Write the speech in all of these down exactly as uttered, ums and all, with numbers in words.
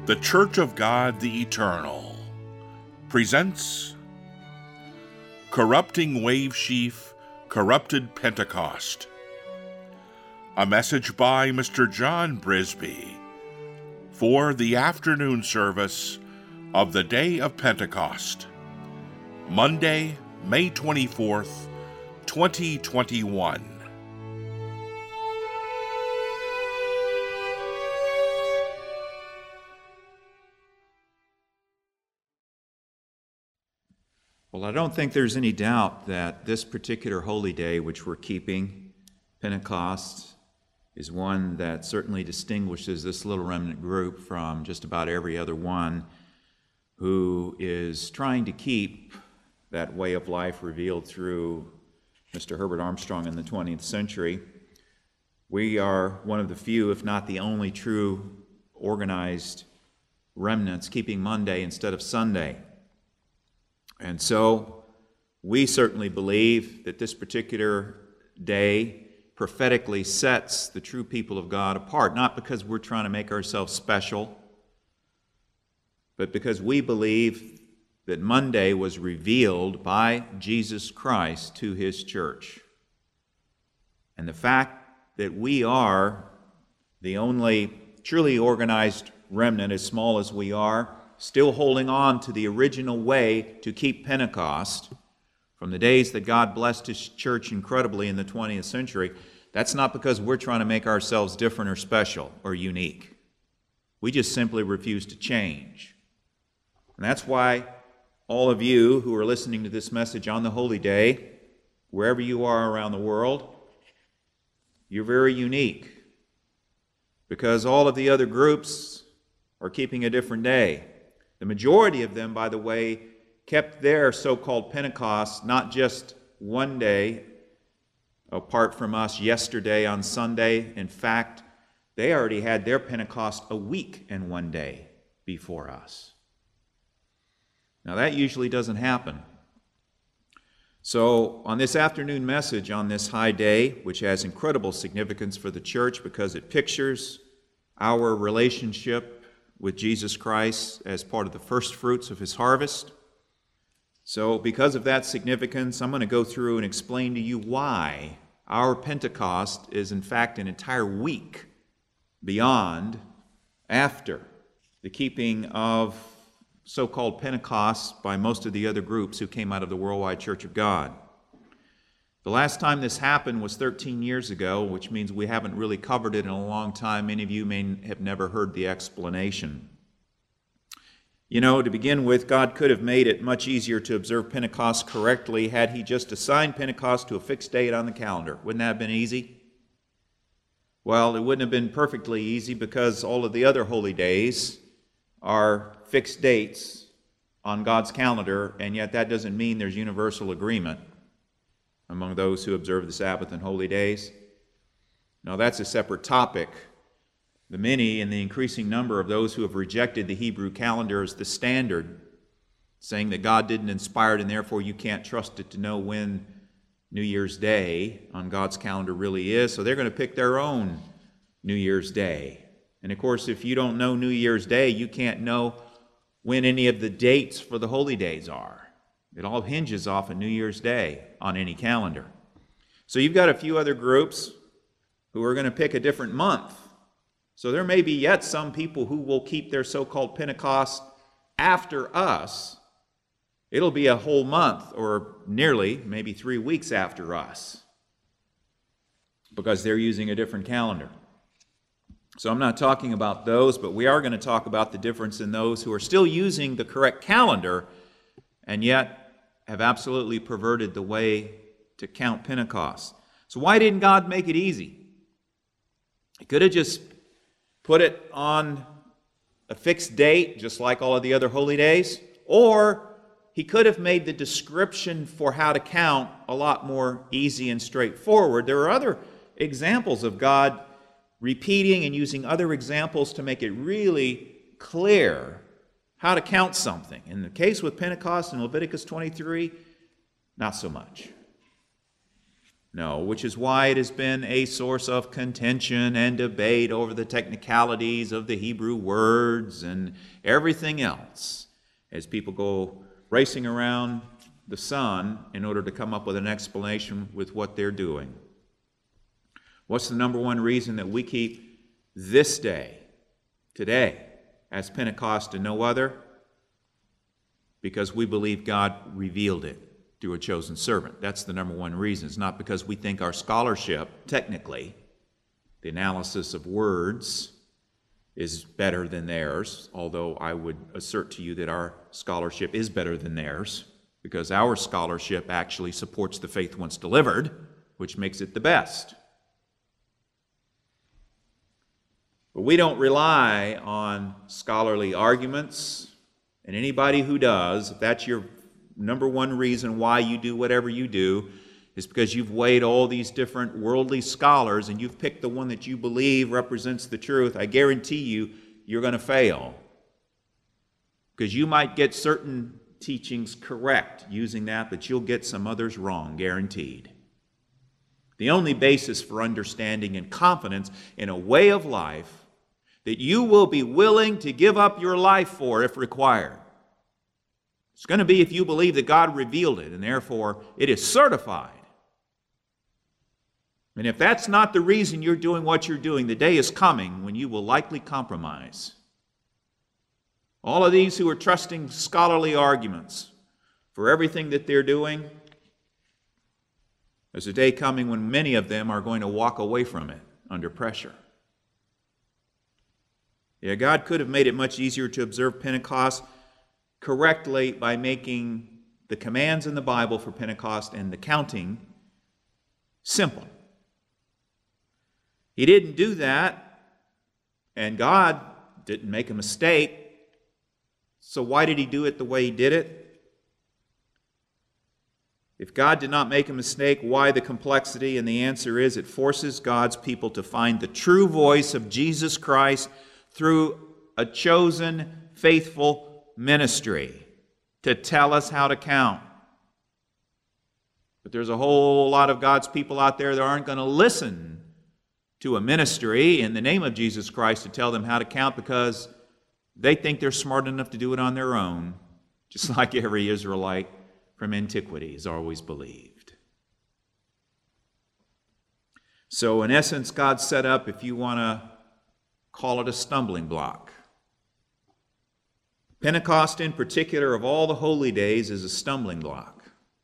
The Church of God the Eternal presents Corrupting Wave Sheaf, Corrupted Pentecost. A message by Mister John Brisby for the afternoon service of the day of Pentecost, Monday, May twenty-fourth, twenty twenty-one. Well, I don't think there's any doubt that this particular holy day which we're keeping, Pentecost, is one that certainly distinguishes this little remnant group from just about every other one who is trying to keep that way of life revealed through Mister Herbert Armstrong in the twentieth century. We are one of the few, if not the only, true organized remnants keeping Monday instead of Sunday. And so we certainly believe that this particular day prophetically sets the true people of God apart, not because we're trying to make ourselves special, but because we believe that Monday was revealed by Jesus Christ to His church. And the fact that we are the only truly organized remnant, as small as we are, still holding on to the original way to keep Pentecost from the days that God blessed His church incredibly in the twentieth century, that's not because we're trying to make ourselves different or special or unique. We just simply refuse to change. And that's why all of you who are listening to this message on the Holy Day, wherever you are around the world, you're very unique, because all of the other groups are keeping a different day. The majority of them, by the way, kept their so-called Pentecost not just one day apart from us yesterday on Sunday. In fact, they already had their Pentecost a week and one day before us. Now, that usually doesn't happen. So, on this afternoon message on this high day, which has incredible significance for the church because it pictures our relationship with Jesus Christ as part of the first fruits of His harvest. So because of that significance, I'm going to go through and explain to you why our Pentecost is in fact an entire week beyond, after the keeping of so-called Pentecost by most of the other groups who came out of the Worldwide Church of God. The last time this happened was thirteen years ago, which means we haven't really covered it in a long time. Many of you may have never heard the explanation. You know, to begin with, God could have made it much easier to observe Pentecost correctly had He just assigned Pentecost to a fixed date on the calendar. Wouldn't that have been easy? Well, it wouldn't have been perfectly easy, because all of the other holy days are fixed dates on God's calendar, and yet that doesn't mean there's universal agreement among those who observe the Sabbath and holy days. Now, that's a separate topic. The many and the increasing number of those who have rejected the Hebrew calendar as the standard, saying that God didn't inspire it and therefore you can't trust it to know when New Year's Day on God's calendar really is, so they're going to pick their own New Year's Day. And of course, if you don't know New Year's Day, you can't know when any of the dates for the holy days are. It all hinges off of New Year's Day on any calendar. So you've got a few other groups who are going to pick a different month. So there may be yet some people who will keep their so-called Pentecost after us. It'll be a whole month, or nearly, maybe three weeks after us, because they're using a different calendar. So I'm not talking about those, but we are going to talk about the difference in those who are still using the correct calendar and yet have absolutely perverted the way to count Pentecost. So why didn't God make it easy? He could have just put it on a fixed date, just like all of the other holy days, or He could have made the description for how to count a lot more easy and straightforward. There are other examples of God repeating and using other examples to make it really clear how to count something. In the case with Pentecost in Leviticus twenty-three, not so much. No, which is why it has been a source of contention and debate over the technicalities of the Hebrew words and everything else as people go racing around the sun in order to come up with an explanation with what they're doing. What's the number one reason that we keep this day, today, as Pentecost and no other? Because we believe God revealed it through a chosen servant. That's the number one reason. It's not because we think our scholarship, technically, the analysis of words, is better than theirs, although I would assert to you that our scholarship is better than theirs, because our scholarship actually supports the faith once delivered, which makes it the best. But we don't rely on scholarly arguments, and anybody who does, if that's your number one reason why you do whatever you do, is because you've weighed all these different worldly scholars and you've picked the one that you believe represents the truth, I guarantee you, you're going to fail. Because you might get certain teachings correct using that, but you'll get some others wrong, guaranteed. The only basis for understanding and confidence in a way of life that you will be willing to give up your life for if required, it's going to be if you believe that God revealed it, and therefore it is certified. And if that's not the reason you're doing what you're doing, the day is coming when you will likely compromise. All of these who are trusting scholarly arguments for everything that they're doing, there's a day coming when many of them are going to walk away from it under pressure. Yeah, God could have made it much easier to observe Pentecost correctly by making the commands in the Bible for Pentecost and the counting simple. He didn't do that, and God didn't make a mistake. So why did he do it the way he did it? If God did not make a mistake, why the complexity? And the answer is it forces God's people to find the true voice of Jesus Christ through a chosen, faithful ministry to tell us how to count. But there's a whole lot of God's people out there that aren't going to listen to a ministry in the name of Jesus Christ to tell them how to count because they think they're smart enough to do it on their own, just like every Israelite from antiquity has always believed. So in essence, God set up, if you want to call it a stumbling block. Pentecost in particular, of all the holy days, is a stumbling block.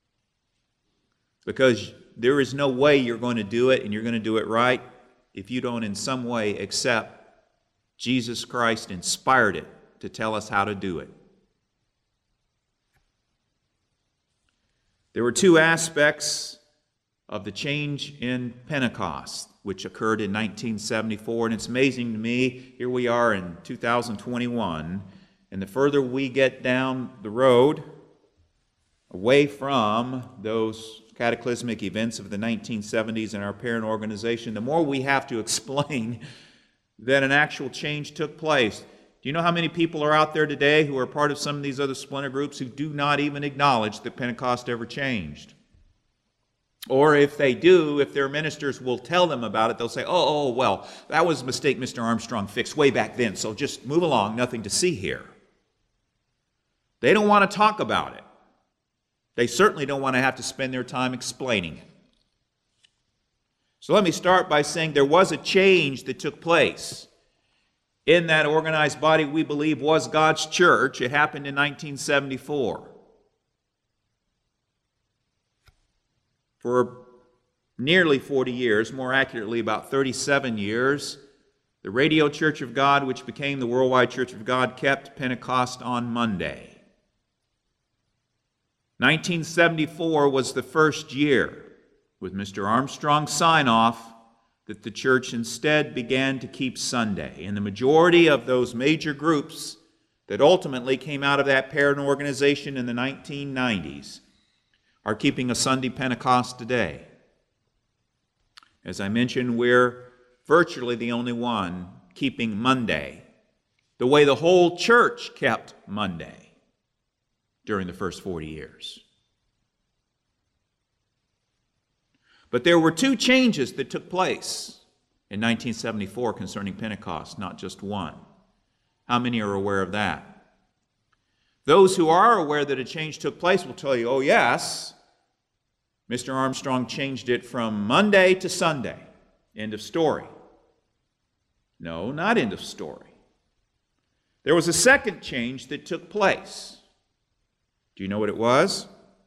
Because there is no way you're going to do it and you're going to do it right if you don't in some way accept Jesus Christ inspired it to tell us how to do it. There were two aspects of the change in Pentecost, which occurred in nineteen seventy-four, and it's amazing to me, here we are in two thousand twenty-one, and the further we get down the road, away from those cataclysmic events of the nineteen seventies in our parent organization, the more we have to explain that an actual change took place. Do you know how many people are out there today who are part of some of these other splinter groups who do not even acknowledge that Pentecost ever changed? Or if they do, if their ministers will tell them about it, they'll say, oh, oh, well, that was a mistake Mister Armstrong fixed way back then, so just move along, nothing to see here. They don't want to talk about it. They certainly don't want to have to spend their time explaining it. So let me start by saying there was a change that took place in that organized body we believe was God's church. It happened in nineteen seventy-four. For nearly forty years, more accurately about thirty-seven years, the Radio Church of God, which became the Worldwide Church of God, kept Pentecost on Monday. nineteen seventy-four was the first year, with Mister Armstrong's sign-off, that the church instead began to keep Sunday. And the majority of those major groups that ultimately came out of that parent organization in the nineteen nineties are keeping a Sunday Pentecost today. As I mentioned, we're virtually the only one keeping Monday the way the whole church kept Monday during the first forty years. But there were two changes that took place in nineteen seventy-four concerning Pentecost, not just one. How many are aware of that? Those who are aware that a change took place will tell you, oh yes, Mister Armstrong changed it from Monday to Sunday. End of story. No, not end of story. There was a second change that took place. Do you know what it was?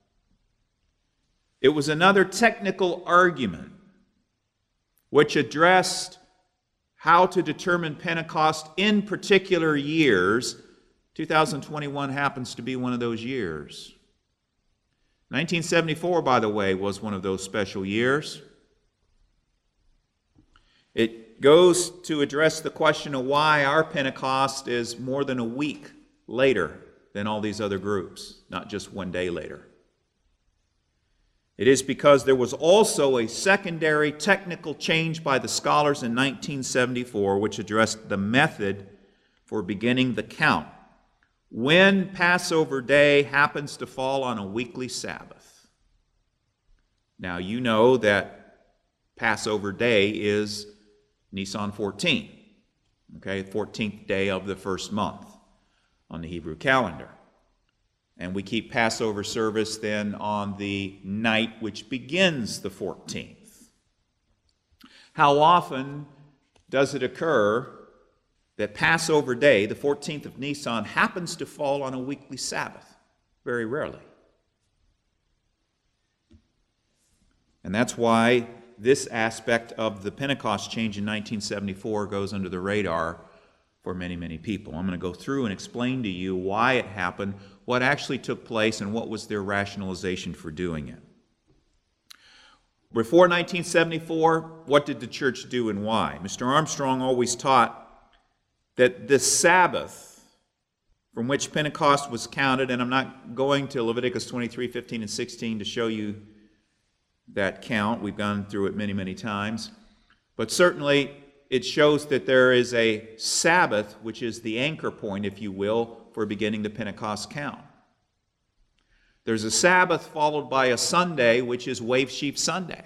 It was another technical argument which addressed how to determine Pentecost in particular years. two thousand twenty-one happens to be one of those years. nineteen seventy-four, by the way, was one of those special years. It goes to address the question of why our Pentecost is more than a week later than all these other groups, not just one day later. It is because there was also a secondary technical change by the scholars in nineteen seventy-four which addressed the method for beginning the count. When Passover Day happens to fall on a weekly Sabbath. Now you know that Passover Day is Nisan fourteen, okay, fourteenth day of the first month on the Hebrew calendar. And we keep Passover service then on the night which begins the fourteenth. How often does it occur that Passover Day, the fourteenth of Nisan, happens to fall on a weekly Sabbath? Very rarely. And that's why this aspect of the Pentecost change in nineteen seventy-four goes under the radar for many, many people. I'm going to go through and explain to you why it happened, what actually took place, and what was their rationalization for doing it. Before nineteen seventy-four, what did the church do and why? Mister Armstrong always taught that the Sabbath from which Pentecost was counted, and I'm not going to Leviticus twenty-three, fifteen, and sixteen to show you that count. We've gone through it many, many times. But certainly it shows that there is a Sabbath, which is the anchor point, if you will, for beginning the Pentecost count. There's a Sabbath followed by a Sunday, which is Wave Sheaf Sunday.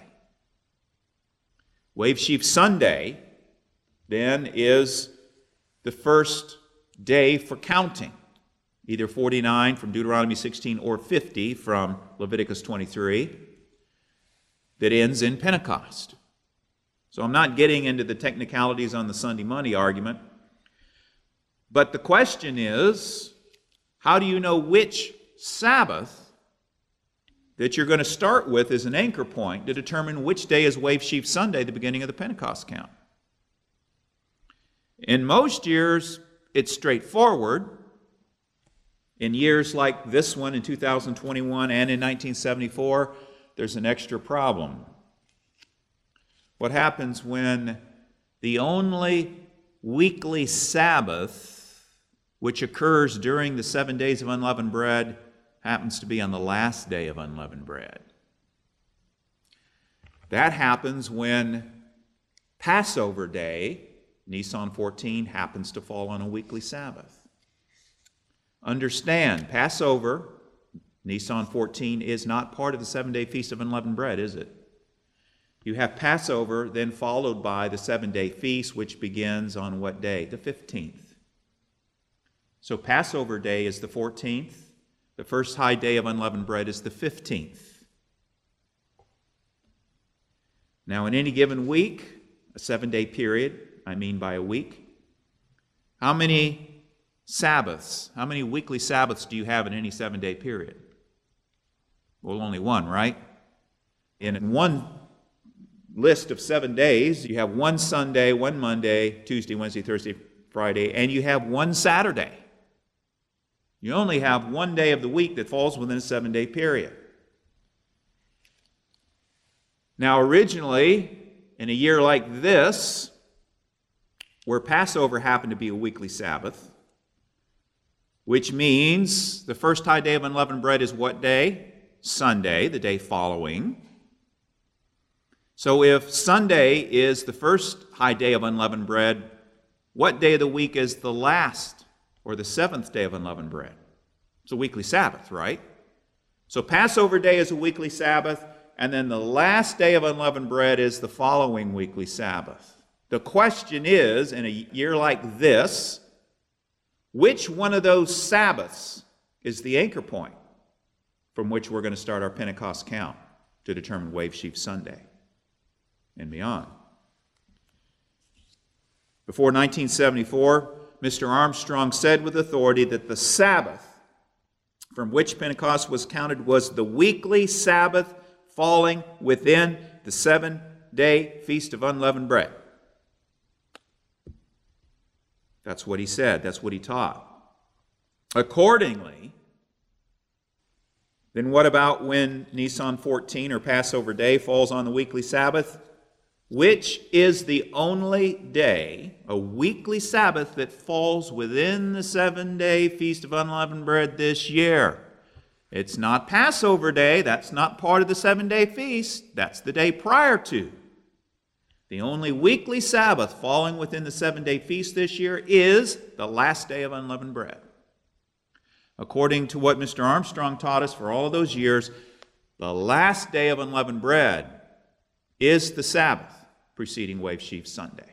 Wave Sheaf Sunday, then, is the first day for counting, either forty-nine from Deuteronomy sixteen or fifty from Leviticus twenty-three, that ends in Pentecost. So I'm not getting into the technicalities on the Sunday money argument, but the question is, how do you know which Sabbath that you're going to start with as an anchor point to determine which day is Wave Sheaf Sunday, the beginning of the Pentecost count? In most years, it's straightforward. In years like this one in two thousand twenty-one and in nineteen seventy-four, there's an extra problem. What happens when the only weekly Sabbath which occurs during the seven days of unleavened bread happens to be on the last day of unleavened bread? That happens when Passover Day, Nisan fourteen, happens to fall on a weekly Sabbath. Understand, Passover, Nisan fourteen, is not part of the seven-day Feast of Unleavened Bread, is it? You have Passover, then followed by the seven-day feast, which begins on what day? The fifteenth. So Passover Day is the fourteenth. The first high day of unleavened bread is the fifteenth. Now, in any given week, a seven-day period, I mean by a week, how many Sabbaths, how many weekly Sabbaths do you have in any seven-day period? Well, only one, right? In one list of seven days, you have one Sunday, one Monday, Tuesday, Wednesday, Thursday, Friday, and you have one Saturday. You only have one day of the week that falls within a seven-day period. Now, originally, in a year like this, where Passover happened to be a weekly Sabbath, which means the first high day of unleavened bread is what day? Sunday, the day following. So if Sunday is the first high day of unleavened bread, what day of the week is the last or the seventh day of unleavened bread? It's a weekly Sabbath, right? So Passover Day is a weekly Sabbath, and then the last day of unleavened bread is the following weekly Sabbath. The question is, in a year like this, which one of those Sabbaths is the anchor point from which we're going to start our Pentecost count to determine Wave Sheaf Sunday and beyond? Before nineteen seventy-four, Mister Armstrong said with authority that the Sabbath from which Pentecost was counted was the weekly Sabbath falling within the seven-day Feast of Unleavened Bread. That's what he said. That's what he taught. Accordingly, then what about when Nisan fourteen or Passover Day falls on the weekly Sabbath? Which is the only day, a weekly Sabbath, that falls within the seven-day Feast of Unleavened Bread this year. It's not Passover Day. That's not part of the seven-day feast. That's the day prior to. The only weekly Sabbath falling within the seven-day feast this year is the last day of unleavened bread. According to what Mister Armstrong taught us for all of those years, the last day of unleavened bread is the Sabbath preceding Wave Sheaf Sunday.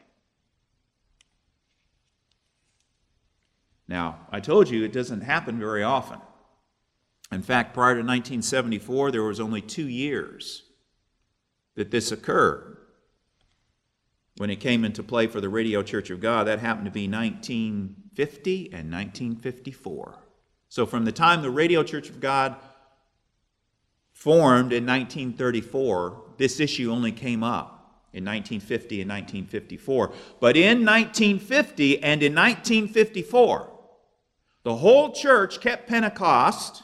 Now, I told you it doesn't happen very often. In fact, prior to nineteen seventy-four, there was only two years that this occurred. When it came into play for the Radio Church of God, that happened to be nineteen fifty and nineteen fifty-four. So from the time the Radio Church of God formed in nineteen thirty-four, this issue only came up in nineteen fifty and nineteen fifty-four. But in nineteen fifty and in nineteen fifty-four, the whole church kept Pentecost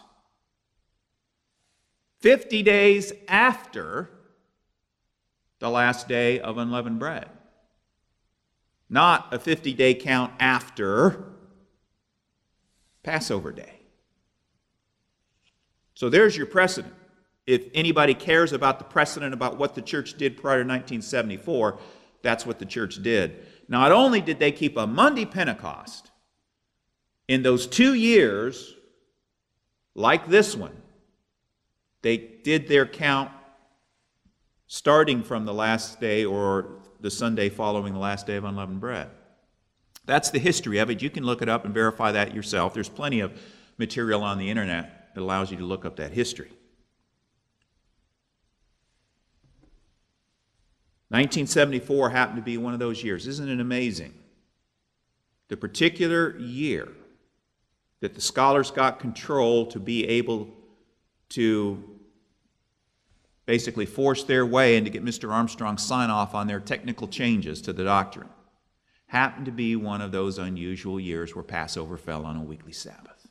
fifty days after the last day of unleavened bread. Not a fifty-day count after Passover Day. So there's your precedent. If anybody cares about the precedent about what the church did prior to nineteen seventy-four, that's what the church did. Not only did they keep a Monday Pentecost, in those two years, like this one, they did their count starting from the last day or the Sunday following the last day of unleavened bread. That's the history of it. You can look it up and verify that yourself. There's plenty of material on the internet that allows you to look up that history. nineteen seventy-four happened to be one of those years. Isn't it amazing? The particular year that the scholars got control to be able to basically force their way and to get Mister Armstrong's sign-off on their technical changes to the doctrine happened to be one of those unusual years where Passover fell on a weekly Sabbath.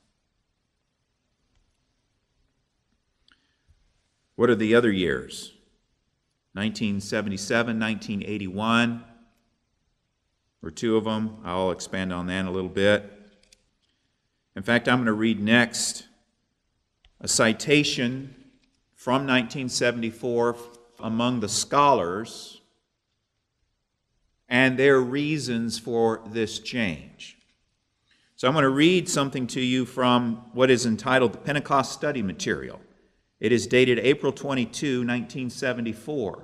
What are the other years? nineteen seventy-seven, nineteen eighty-one, or two of them. I'll expand on that a little bit. In fact, I'm going to read next a citation from nineteen seventy-four among the scholars and their reasons for this change. So I'm going to read something to you from what is entitled the Pentecost Study Material. It is dated April twenty-second, nineteen seventy-four.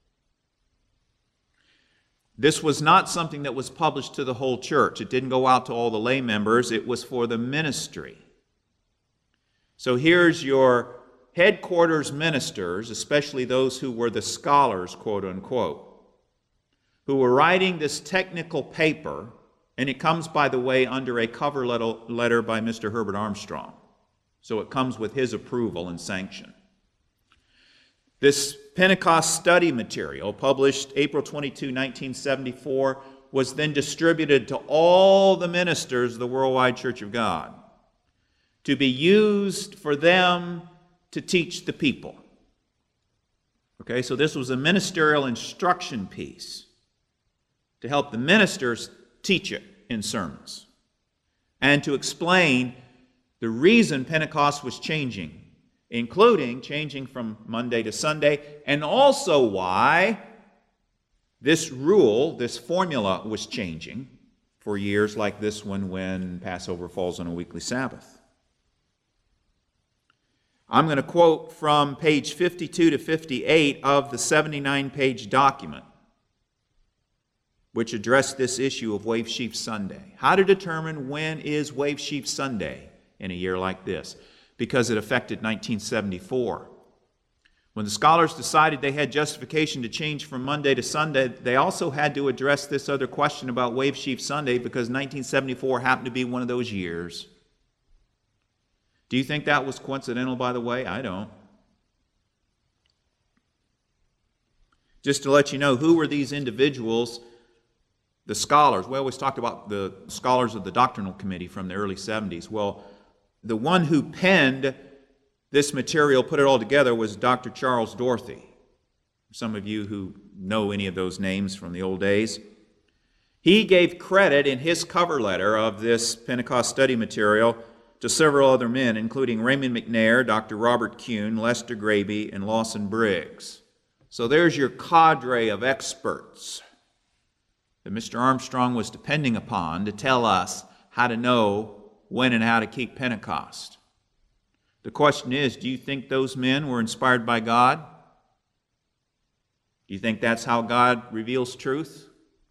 This was not something that was published to the whole church. It didn't go out to all the lay members. It was for the ministry. So here's your headquarters ministers, especially those who were the scholars, quote unquote, who were writing this technical paper, and it comes, by the way, under a cover letter by Mister Herbert Armstrong. So it comes with his approval and sanction. This Pentecost study material, published April twenty-second, nineteen seventy-four, was then distributed to all the ministers of the Worldwide Church of God to be used for them to teach the people. Okay, so this was a ministerial instruction piece to help the ministers teach it in sermons and to explain the reason Pentecost was changing, including changing from Monday to Sunday, and also why this rule, this formula was changing for years like this one when Passover falls on a weekly Sabbath. I'm going to quote from page fifty-two to fifty-eight of the seventy-nine page document, which addressed this issue of Wave Sheaf Sunday. How to determine when is Wave Sheaf Sunday in a year like this, because it affected nineteen seventy-four. When the scholars decided they had justification to change from Monday to Sunday, they also had to address this other question about Wave Sheaf Sunday because nineteen seventy-four happened to be one of those years. Do you think that was coincidental, by the way? I don't. Just to let you know, who were these individuals? The scholars. We always talked about the scholars of the Doctrinal Committee from the early seventies. Well, the one who penned this material, put it all together, was Doctor Charles Dorothy. Some of you who know any of those names from the old days. He gave credit in his cover letter of this Pentecost study material to several other men, including Raymond McNair, Doctor Robert Kuhn, Lester Graby, and Lawson Briggs. So there's your cadre of experts that Mister Armstrong was depending upon to tell us how to know when and how to keep Pentecost. The question is, do you think those men were inspired by God? Do you think that's how God reveals truth?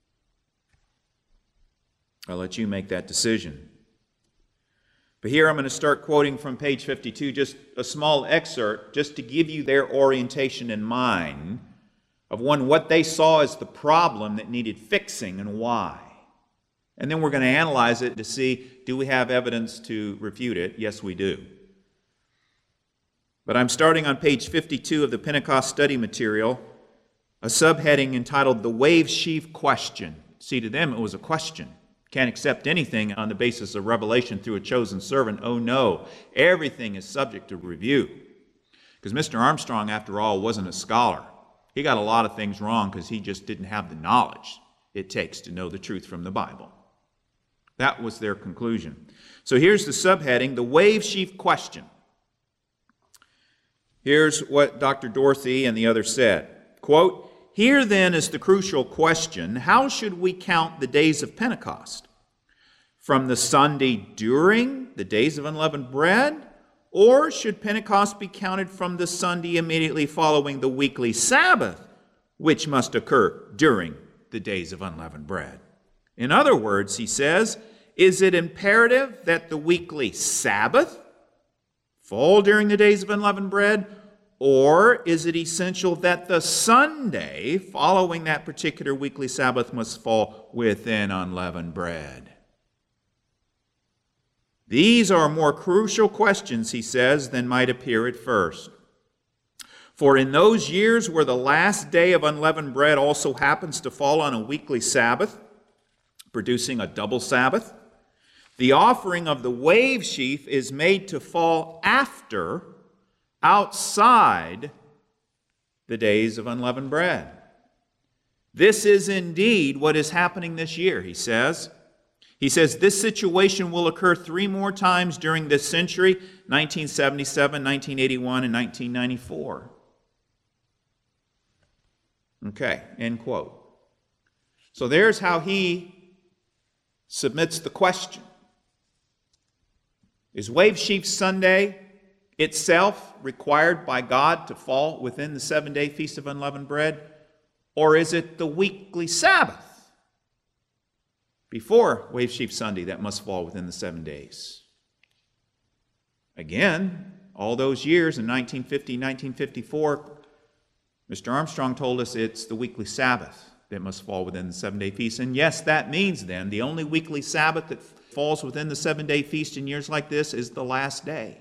I'll let you make that decision. But here I'm going to start quoting from page fifty-two, just a small excerpt, just to give you their orientation in mind of one, what they saw as the problem that needed fixing and why. And then we're going to analyze it to see, do we have evidence to refute it? Yes, we do. But I'm starting on page fifty-two of the Pentecost study material, a subheading entitled The Wave Sheaf Question. See, to them it was a question. Can't accept anything on the basis of revelation through a chosen servant. Oh no, everything is subject to review. Because Mister Armstrong, after all, wasn't a scholar. He got a lot of things wrong because he just didn't have the knowledge it takes to know the truth from the Bible. That was their conclusion. So here's the subheading, The Wave Sheaf Question. Here's what Doctor Dorothy and the others said. Quote, "Here then is the crucial question, how should we count the days of Pentecost? From the Sunday during the days of unleavened bread? Or should Pentecost be counted from the Sunday immediately following the weekly Sabbath, which must occur during the days of unleavened bread?" In other words, he says, is it imperative that the weekly Sabbath fall during the days of unleavened bread? Or is it essential that the Sunday following that particular weekly Sabbath must fall within unleavened bread? These are more crucial questions, he says, than might appear at first. For in those years where the last day of unleavened bread also happens to fall on a weekly Sabbath, producing a double Sabbath, the offering of the wave sheaf is made to fall after, outside the days of unleavened bread. This is indeed what is happening this year, he says. He says this situation will occur three more times during this century, nineteen seventy-seven, nineteen eighty-one, and nineteen ninety-four. Okay, end quote. So there's how he submits the question. Is Wave Sheaf Sunday itself required by God to fall within the seven-day Feast of Unleavened Bread? Or is it the weekly Sabbath before Wave Sheaf Sunday that must fall within the seven days? Again, all those years in nineteen fifty, nineteen fifty-four, Mister Armstrong told us it's the weekly Sabbath that must fall within the seven-day feast. And yes, that means then the only weekly Sabbath that falls within the seven-day feast in years like this is the last day.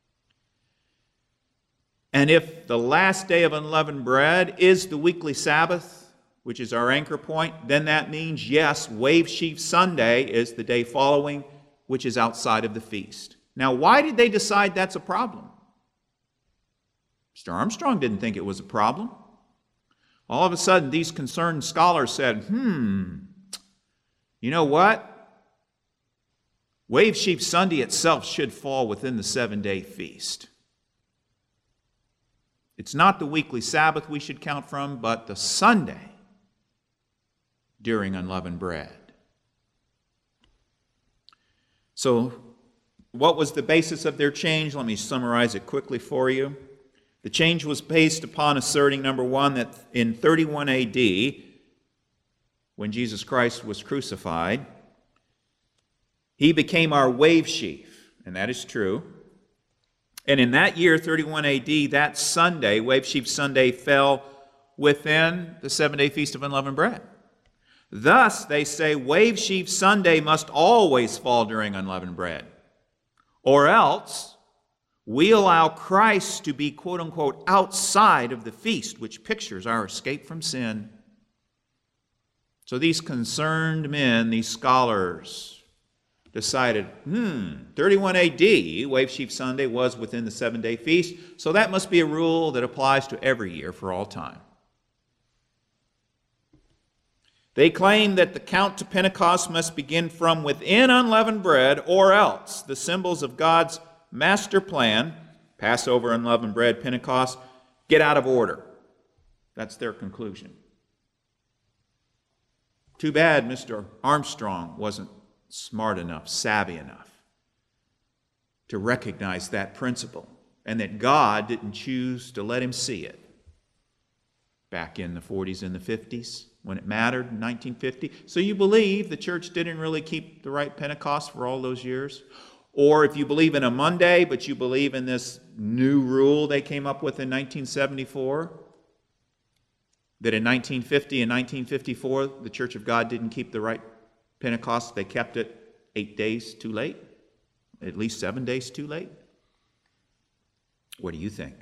And if the last day of unleavened bread is the weekly Sabbath, which is our anchor point, then that means, yes, Wave Sheaf Sunday is the day following, which is outside of the feast. Now, why did they decide that's a problem? Mister Armstrong didn't think it was a problem. All of a sudden, these concerned scholars said, hmm, you know what? Wave Sheaf Sunday itself should fall within the seven-day feast. It's not the weekly Sabbath we should count from, but the Sunday during unleavened bread. So What was the basis of their change? Let me summarize it quickly for you. The change was based upon asserting, number one, that in thirty-one A D, when Jesus Christ was crucified, he became our wave sheaf, and that is true. And in that year, thirty-one A D, that Sunday, Wave Sheaf Sunday, fell within the seven-day Feast of Unleavened Bread. Thus, they say, Wave Sheaf Sunday must always fall during unleavened bread. Or else, we allow Christ to be, quote-unquote, outside of the feast, which pictures our escape from sin. So these concerned men, these scholars, decided, hmm, thirty-one A D, Wave Sheaf Sunday was within the seven-day feast, so that must be a rule that applies to every year for all time. They claim that the count to Pentecost must begin from within unleavened bread, or else the symbols of God's master plan, Passover, unleavened bread, Pentecost, get out of order. That's their conclusion. Too bad Mister Armstrong wasn't smart enough, savvy enough to recognize that principle, and that God didn't choose to let him see it back in the forties and the fifties when it mattered in nineteen fifty. So you believe the church didn't really keep the right Pentecost for all those years? Or if you believe in a Monday, but you believe in this new rule they came up with in nineteen seventy-four, that in nineteen fifty and nineteen fifty-four the Church of God didn't keep the right Pentecost, they kept it eight days too late, at least seven days too late. What do you think?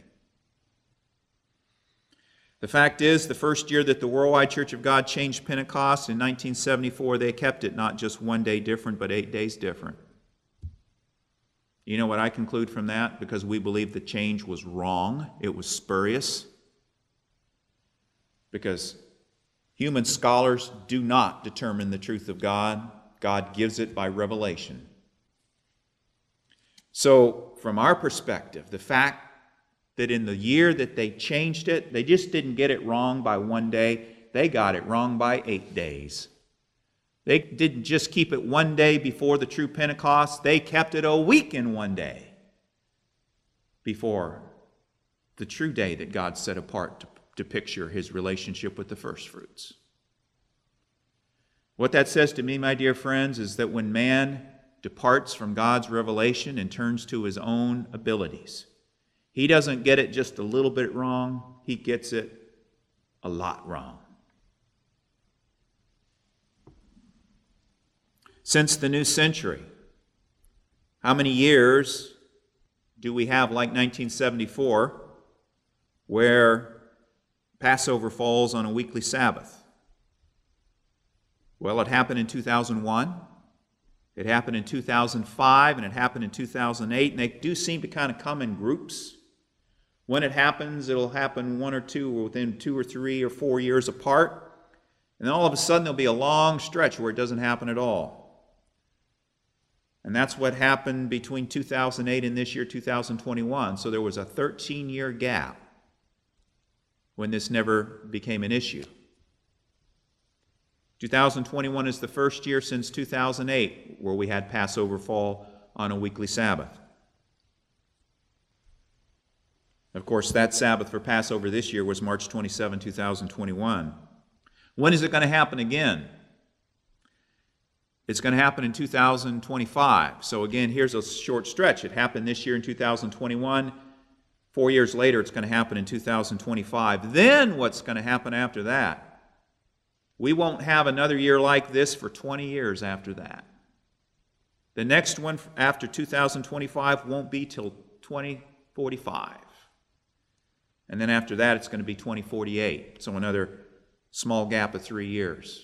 The fact is, the first year that the Worldwide Church of God changed Pentecost in nineteen seventy-four, they kept it not just one day different, but eight days different. You know what I conclude from that? Because we believe the change was wrong, it was spurious. Because human scholars do not determine the truth of God. God gives it by revelation. So, from our perspective, the fact that in the year that they changed it, they just didn't get it wrong by one day. They got it wrong by eight days. They didn't just keep it one day before the true Pentecost. They kept it a week in one day before the true day that God set apart to to picture his relationship with the first fruits. What that says to me, my dear friends, is that when man departs from God's revelation and turns to his own abilities, he doesn't get it just a little bit wrong, he gets it a lot wrong. Since the new century, how many years do we have like nineteen seventy-four where Passover falls on a weekly Sabbath? Well, it happened in two thousand one, it happened in two thousand five, and it happened in two thousand eight, and they do seem to kind of come in groups. When it happens, it'll happen one or two, or within two or three or four years apart, and then all of a sudden there'll be a long stretch where it doesn't happen at all. And that's what happened between two thousand eight and this year, two thousand twenty-one. So there was a thirteen-year gap when this never became an issue. two thousand twenty-one is the first year since two thousand eight where we had Passover fall on a weekly Sabbath. Of course, that Sabbath for Passover this year was March twenty-seventh, two thousand twenty-one. When is it going to happen again? It's going to happen in two thousand twenty-five. So again, here's a short stretch. It happened this year in two thousand twenty-one. Four years later, it's going to happen in two thousand twenty-five. Then what's going to happen after that? We won't have another year like this for twenty years after that. The next one after two thousand twenty-five won't be till twenty forty-five. And then after that, it's going to be twenty forty-eight. So another small gap of three years.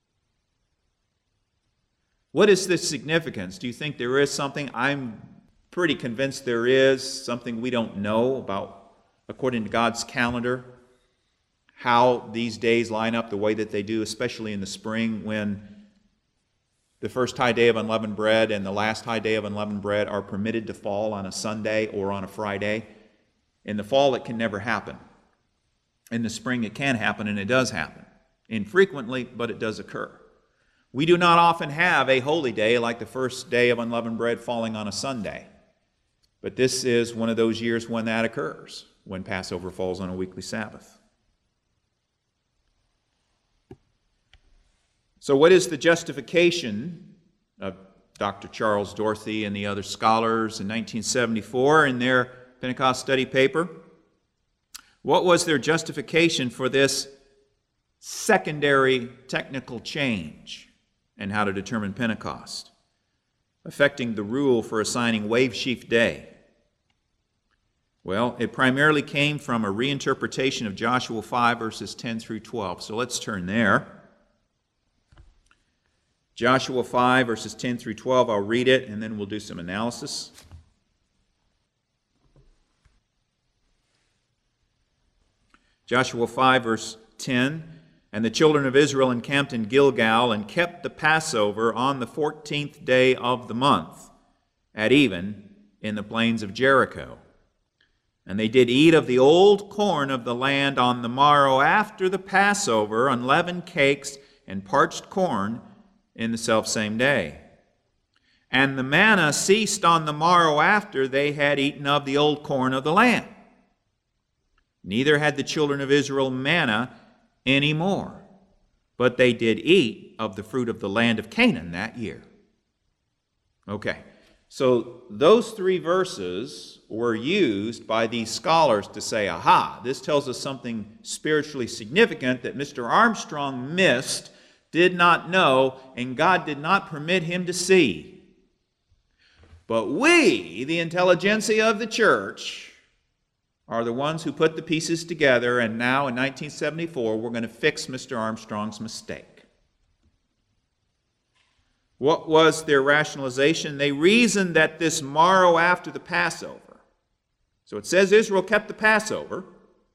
What is the significance? Do you think there is something? I'm pretty convinced there is something we don't know about, according to God's calendar, how these days line up the way that they do, especially in the spring when the first high day of unleavened bread and the last high day of unleavened bread are permitted to fall on a Sunday or on a Friday. In the fall, it can never happen. In the spring, it can happen, and it does happen. Infrequently, but it does occur. We do not often have a holy day like the first day of unleavened bread falling on a Sunday. But this is one of those years when that occurs, when Passover falls on a weekly Sabbath. So what is the justification of Doctor Charles Dorothy and the other scholars in nineteen seventy-four in their Pentecost study paper? What was their justification for this secondary technical change in how to determine Pentecost, affecting the rule for assigning Wave Sheaf Day? Well, it primarily came from a reinterpretation of Joshua five, verses ten through twelve. So let's turn there. Joshua five, verses ten through twelve, I'll read it, and then we'll do some analysis. Joshua five, verse ten, "And the children of Israel encamped in Gilgal and kept the Passover on the fourteenth day of the month, at even, in the plains of Jericho. And they did eat of the old corn of the land on the morrow after the Passover, unleavened cakes and parched corn in the selfsame day. And the manna ceased on the morrow after they had eaten of the old corn of the land. Neither had the children of Israel manna any more, but they did eat of the fruit of the land of Canaan that year." Okay, so those three verses were used by these scholars to say, aha, this tells us something spiritually significant that Mister Armstrong missed, did not know, and God did not permit him to see. But we, the intelligentsia of the church, are the ones who put the pieces together, and now in nineteen seventy-four we're going to fix Mister Armstrong's mistake. What was their rationalization? They reasoned that this morrow after the Passover, so it says Israel kept the Passover,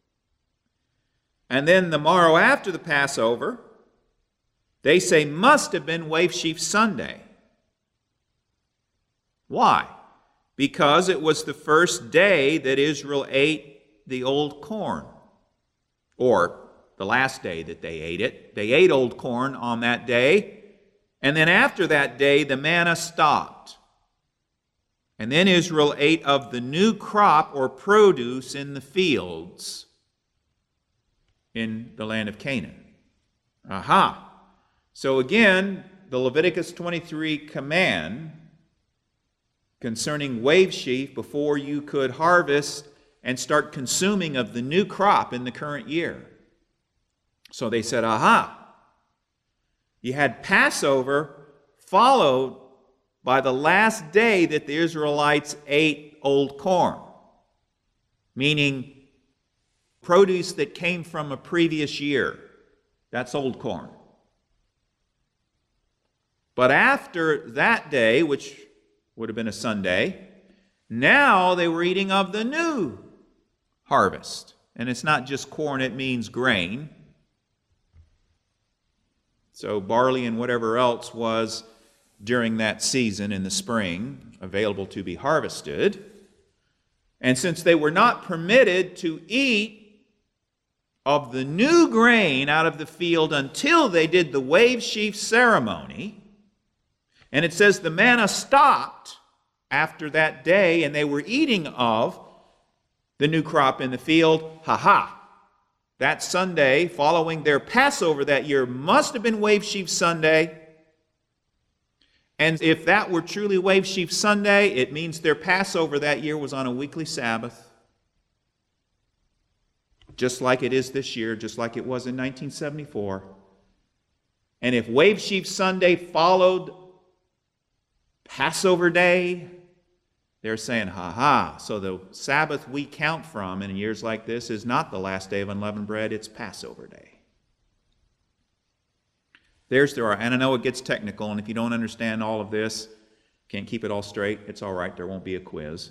and then the morrow after the Passover, they say must have been Wave Sheaf Sunday. Why? Because it was the first day that Israel ate the old corn, or the last day that they ate it. They ate old corn on that day, and then after that day the manna stopped. And then Israel ate of the new crop or produce in the fields in the land of Canaan. Aha! So again, the Leviticus twenty-three command concerning wave sheaf before you could harvest and start consuming of the new crop in the current year. So they said, aha, you had Passover followed by the last day that the Israelites ate old corn, meaning produce that came from a previous year. That's old corn. But after that day, which would have been a Sunday, now they were eating of the new harvest. And it's not just corn, it means grain. So barley and whatever else was during that season in the spring available to be harvested. And since they were not permitted to eat of the new grain out of the field until they did the wave sheaf ceremony, and it says the manna stopped after that day, and they were eating of the new crop in the field. Ha ha! That Sunday, following their Passover that year, must have been Wave Sheaf Sunday. And if that were truly Wave Sheaf Sunday, it means their Passover that year was on a weekly Sabbath. Just like it is this year, just like it was in nineteen seventy-four. And if Wave Sheaf Sunday followed Passover Day, they're saying, ha ha, so the Sabbath we count from in years like this is not the last day of unleavened bread, it's Passover Day. There's there are, and I know it gets technical, and if you don't understand all of this, can't keep it all straight, it's all right, there won't be a quiz.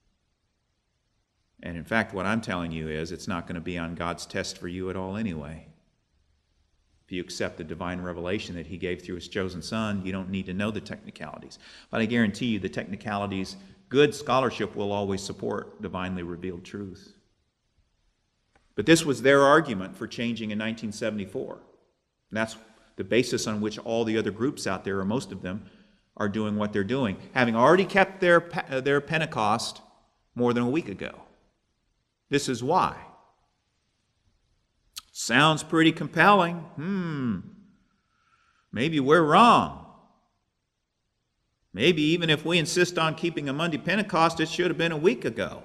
And in fact, what I'm telling you is it's not going to be on God's test for you at all anyway. If you accept the divine revelation that He gave through His chosen Son, you don't need to know the technicalities. But I guarantee you the technicalities, good scholarship will always support divinely revealed truth. But this was their argument for changing in nineteen seventy-four. And that's the basis on which all the other groups out there, or most of them, are doing what they're doing, having already kept their, their Pentecost more than a week ago. This is why. Sounds pretty compelling. Hmm. Maybe we're wrong. Maybe even if we insist on keeping a Monday Pentecost, it should have been a week ago.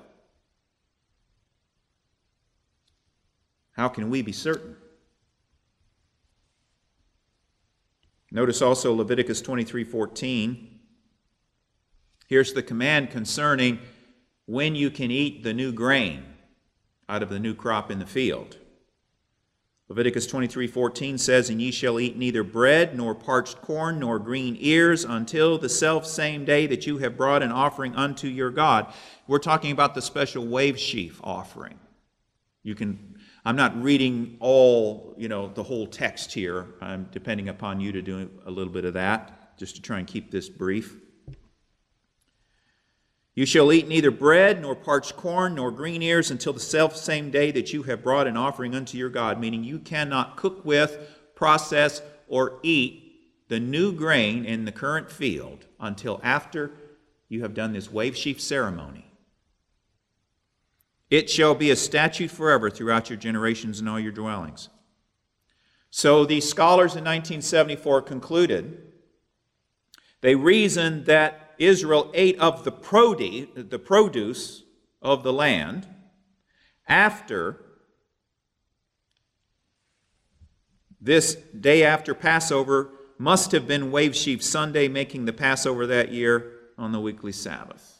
How can we be certain? Notice also Leviticus twenty-three fourteen. Here's the command concerning when you can eat the new grain out of the new crop in the field. Leviticus twenty-three fourteen says, "And ye shall eat neither bread, nor parched corn, nor green ears, until the selfsame day that you have brought an offering unto your God." We're talking about the special wave sheaf offering. You can, I'm not reading all, you know, the whole text here. I'm depending upon you to do a little bit of that, just to try and keep this brief. "You shall eat neither bread, nor parched corn, nor green ears, until the selfsame day that you have brought an offering unto your God," meaning you cannot cook with, process, or eat the new grain in the current field until after you have done this wave sheaf ceremony. "It shall be a statute forever throughout your generations and all your dwellings." So these scholars in nineteen seventy-four concluded, they reasoned that Israel ate of the produce, the produce of the land after this day after Passover must have been Wave Sheaf Sunday, making the Passover that year on the weekly Sabbath.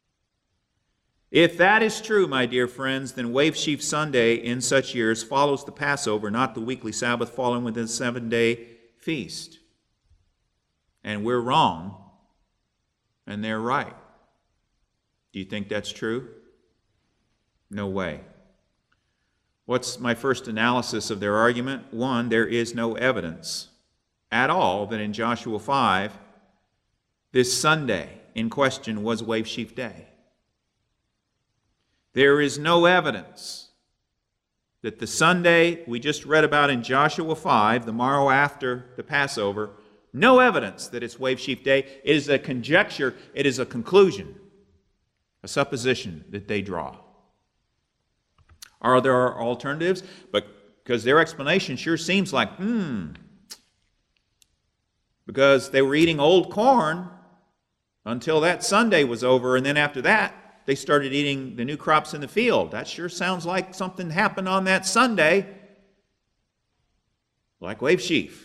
If that is true, my dear friends, then Wave Sheaf Sunday in such years follows the Passover, not the weekly Sabbath falling within the seven-day feast. And we're wrong, and they're right. Do you think that's true? No way. What's my first analysis of their argument? One, there is no evidence at all that in Joshua five, this Sunday in question was Wave Sheaf Day. There is no evidence that the Sunday we just read about in Joshua five, the morrow after the Passover, no evidence that it's Wave Sheaf Day. It is a conjecture, it is a conclusion, a supposition that they draw. Are there alternatives? But because their explanation sure seems like, hmm, because they were eating old corn until that Sunday was over, and then after that, they started eating the new crops in the field. That sure sounds like something happened on that Sunday, like Wave Sheaf.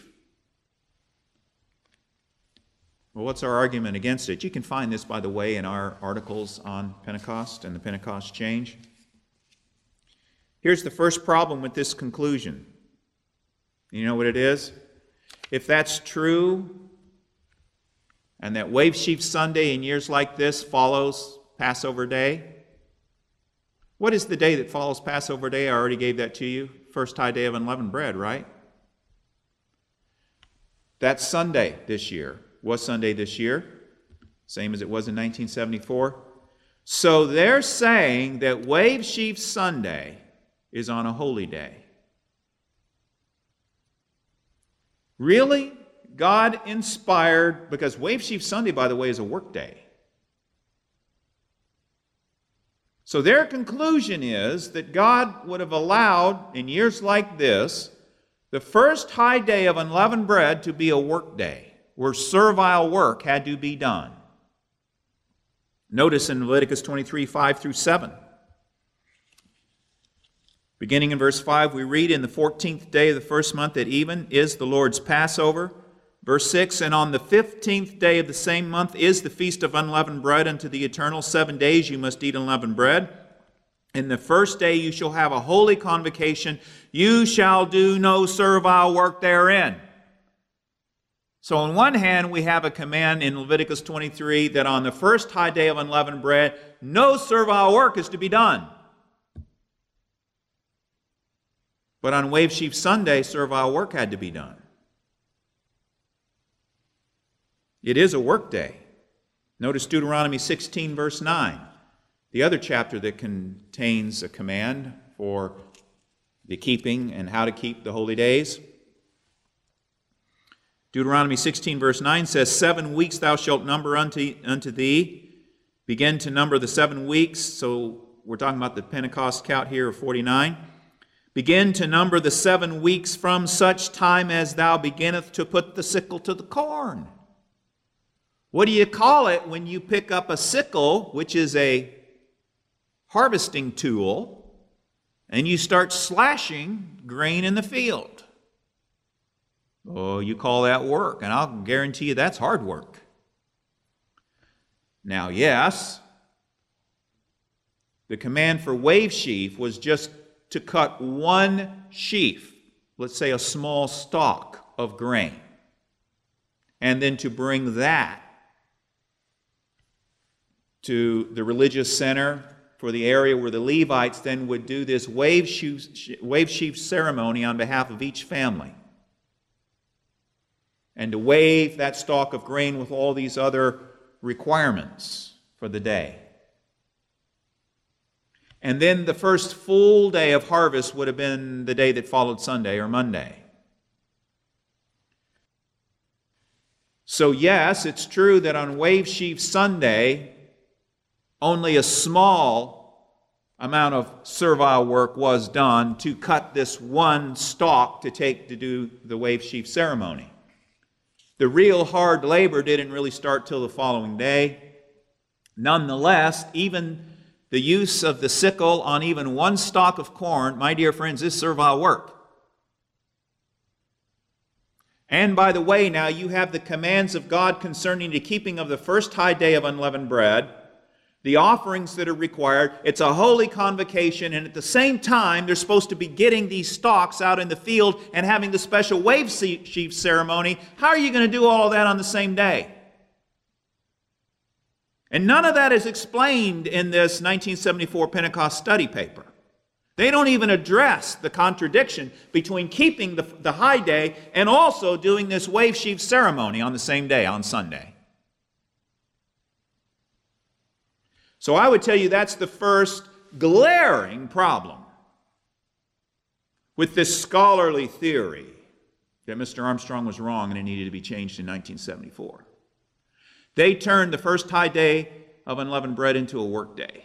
Well, what's our argument against it? You can find this, by the way, in our articles on Pentecost and the Pentecost change. Here's the first problem with this conclusion. You know what it is? If that's true, and that Wave Sheaf Sunday in years like this follows Passover Day, what is the day that follows Passover Day? I already gave that to you. First high day of unleavened bread, right? That's Sunday this year. Was Sunday this year, same as it was in nineteen seventy-four. So they're saying that Wave Sheaf Sunday is on a holy day. Really? God inspired, because Wave Sheaf Sunday, by the way, is a work day. So their conclusion is that God would have allowed, in years like this, the first high day of unleavened bread to be a work day, where servile work had to be done. Notice in Leviticus twenty-three, five through seven. Beginning in verse five, we read, "In the fourteenth day of the first month at even is the Lord's Passover." Verse six, "And on the fifteenth day of the same month is the feast of unleavened bread unto the eternal. Seven days you must eat unleavened bread. In the first day you shall have a holy convocation. You shall do no servile work therein." So on one hand, we have a command in Leviticus twenty-three that on the first high day of unleavened bread, no servile work is to be done. But on Wave Sheaf Sunday, servile work had to be done. It is a work day. Notice Deuteronomy sixteen, verse nine, the other chapter that contains a command for the keeping and how to keep the holy days. Deuteronomy sixteen verse nine says, Seven weeks thou shalt number unto, unto thee. Begin to number the seven weeks. So we're talking about the Pentecost count here of forty-nine. Begin to number the seven weeks from such time as thou beginnest to put the sickle to the corn. What do you call it when you pick up a sickle, which is a harvesting tool, and you start slashing grain in the field? Oh, you call that work, and I'll guarantee you that's hard work. Now, yes, the command for wave sheaf was just to cut one sheaf, let's say a small stalk of grain, and then to bring that to the religious center for the area where the Levites then would do this wave sheaf, wave sheaf ceremony on behalf of each family. And to wave that stalk of grain with all these other requirements for the day. And then the first full day of harvest would have been the day that followed Sunday or Monday. So yes, it's true that on Wave Sheaf Sunday, only a small amount of servile work was done to cut this one stalk to take to do the wave sheaf ceremony. The real hard labor didn't really start till the following day. Nonetheless, even the use of the sickle on even one stalk of corn, my dear friends, is servile work. And by the way, now you have the commands of God concerning the keeping of the first high day of unleavened bread, the offerings that are required. It's a holy convocation, and at the same time, they're supposed to be getting these stalks out in the field and having the special wave sheaf ceremony. How are you going to do all of that on the same day? And none of that is explained in this nineteen seventy-four Pentecost study paper. They don't even address the contradiction between keeping the, the high day and also doing this wave sheaf ceremony on the same day, on Sunday. So I would tell you that's the first glaring problem with this scholarly theory that Mister Armstrong was wrong and it needed to be changed in nineteen seventy-four. They turned the first high day of unleavened bread into a work day.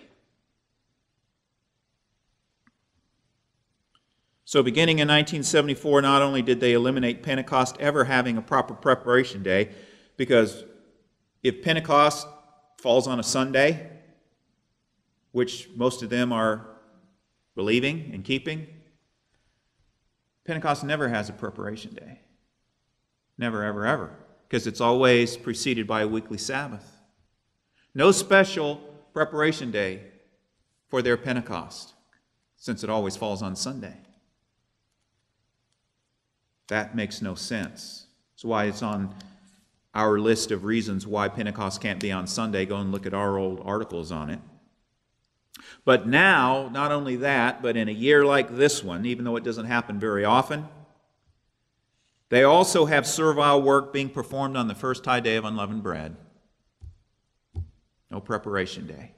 So beginning in nineteen seventy-four, not only did they eliminate Pentecost ever having a proper preparation day, because if Pentecost falls on a Sunday, which most of them are believing and keeping, Pentecost never has a preparation day. Never, ever, ever. Because it's always preceded by a weekly Sabbath. No special preparation day for their Pentecost, since it always falls on Sunday. That makes no sense. That's why it's on our list of reasons why Pentecost can't be on Sunday. Go and look at our old articles on it. But now, not only that, but in a year like this one, even though it doesn't happen very often, they also have servile work being performed on the first high day of unleavened bread. No preparation day.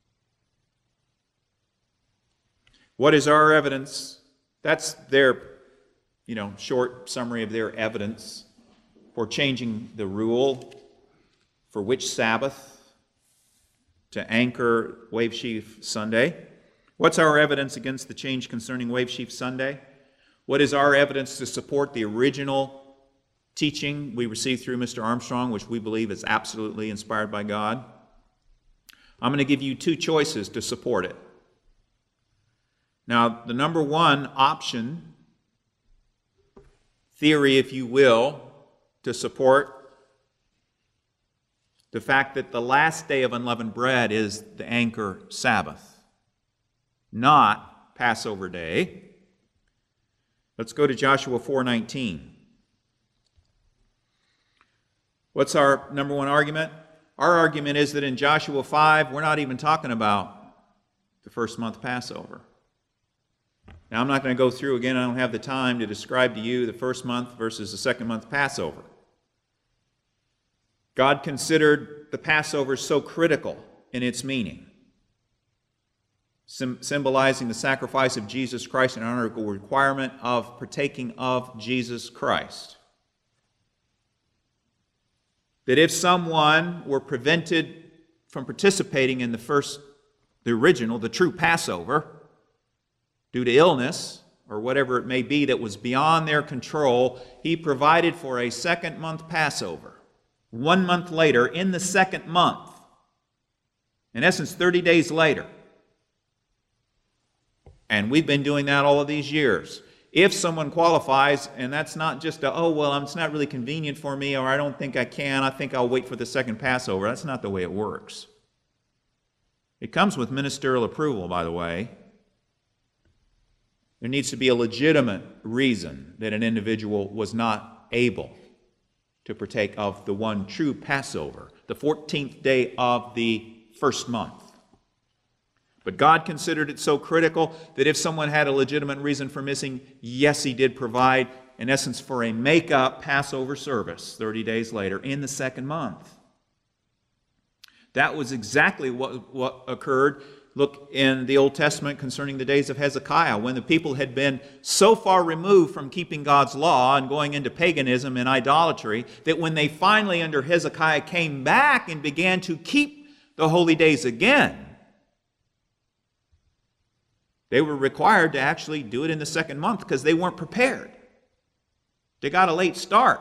What is our evidence? That's their, you know, short summary of their evidence for changing the rule for which Sabbath to anchor Wave Sheaf Sunday. What's our evidence against the change concerning Wave Sheaf Sunday? What is our evidence to support the original teaching we received through Mister Armstrong, which we believe is absolutely inspired by God? I'm going to give you two choices to support it. Now, the number one option, theory, if you will, to support the fact that the last day of unleavened bread is the anchor Sabbath, not Passover day. Let's go to Joshua four nineteen. What's our number one argument? Our argument is that in Joshua five, we're not even talking about the first month Passover. Now, I'm not going to go through again. I don't have the time to describe to you the first month versus the second month Passover. God considered the Passover so critical in its meaning, Sym- symbolizing the sacrifice of Jesus Christ and an honorable requirement of partaking of Jesus Christ. that if someone were prevented from participating in the first, the original, the true Passover, due to illness or whatever it may be that was beyond their control, he provided for a second month Passover. One month later, in the second month, in essence, thirty days later. And we've been doing that all of these years. If someone qualifies, and that's not just a, oh, well, it's not really convenient for me, or I don't think I can, I think I'll wait for the second Passover. That's not the way it works. It comes with ministerial approval, by the way. There needs to be a legitimate reason that an individual was not able to partake of the one true Passover, the fourteenth day of the first month. But God considered it so critical that if someone had a legitimate reason for missing, yes, He did provide, in essence, for a make-up Passover service thirty days later in the second month. That was exactly what, what occurred. Look in the Old Testament concerning the days of Hezekiah, when the people had been so far removed from keeping God's law and going into paganism and idolatry, that when they finally, under Hezekiah, came back and began to keep the holy days again, they were required to actually do it in the second month because they weren't prepared. They got a late start.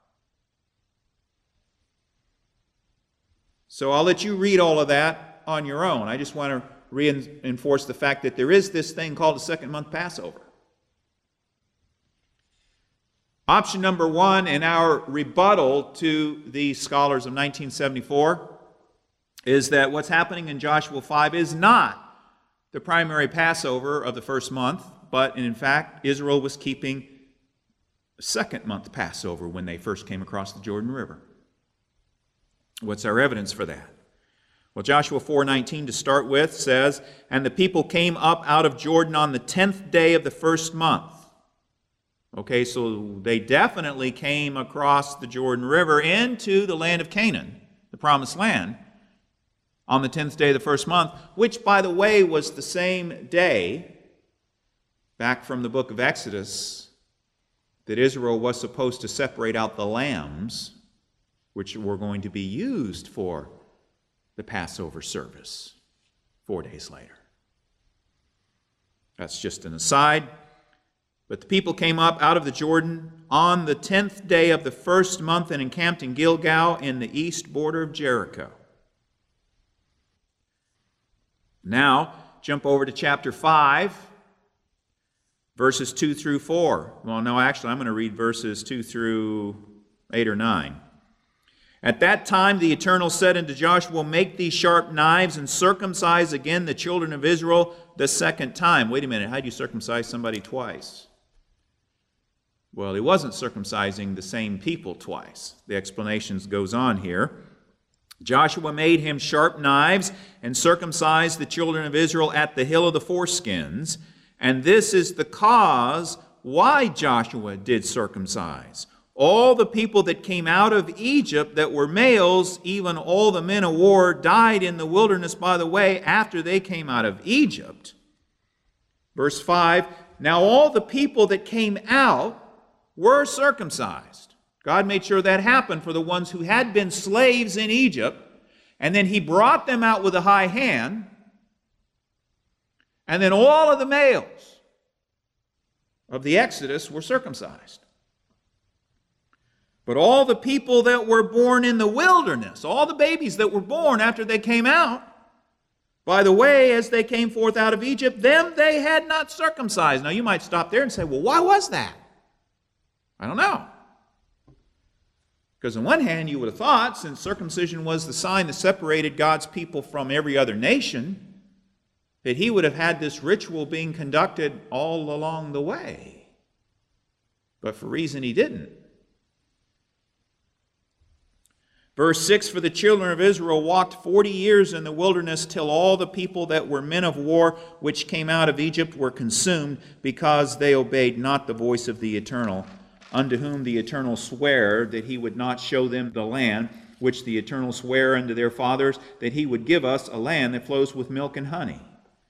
So I'll let you read all of that on your own. I just want to reinforce the fact that there is this thing called a second month Passover. Option number one in our rebuttal to the scholars of nineteen seventy-four is that what's happening in Joshua five is not the primary Passover of the first month, but in fact, Israel was keeping a second month Passover when they first came across the Jordan River. What's our evidence for that? Well, Joshua four nineteen to start with says, "And the people came up out of Jordan on the tenth day of the first month." Okay, so they definitely came across the Jordan River into the land of Canaan, the promised land, on the tenth day of the first month, which, by the way, was the same day, back from the book of Exodus, that Israel was supposed to separate out the lambs, which were going to be used for the Passover service four days later. That's just an aside. But the people came up out of the Jordan on the tenth day of the first month and encamped in Gilgal in the east border of Jericho. Now, jump over to chapter five, verses two through four. Well, no, actually, I'm going to read verses two through eight or nine. "At that time the Eternal said unto Joshua, Make these sharp knives and circumcise again the children of Israel the second time." Wait a minute, how do you circumcise somebody twice? Well, he wasn't circumcising the same people twice. The explanation goes on here. "Joshua made him sharp knives and circumcised the children of Israel at the hill of the foreskins. And this is the cause why Joshua did circumcise. All the people that came out of Egypt that were males, even all the men of war, died in the wilderness by the way after they came out of Egypt." Verse five, "Now all the people that came out were circumcised." God made sure that happened for the ones who had been slaves in Egypt, and then He brought them out with a high hand, and then all of the males of the Exodus were circumcised. "But all the people that were born in the wilderness, all the babies that were born after they came out, by the way, as they came forth out of Egypt, them they had not circumcised." Now you might stop there and say, well, why was that? I don't know. Because on one hand, you would have thought, since circumcision was the sign that separated God's people from every other nation, that He would have had this ritual being conducted all along the way. But for reason He didn't. Verse six, "For the children of Israel walked forty years in the wilderness till all the people that were men of war which came out of Egypt were consumed, because they obeyed not the voice of the Eternal, unto whom the Eternal sware that He would not show them the land, which the Eternal sware unto their fathers, that He would give us a land that flows with milk and honey."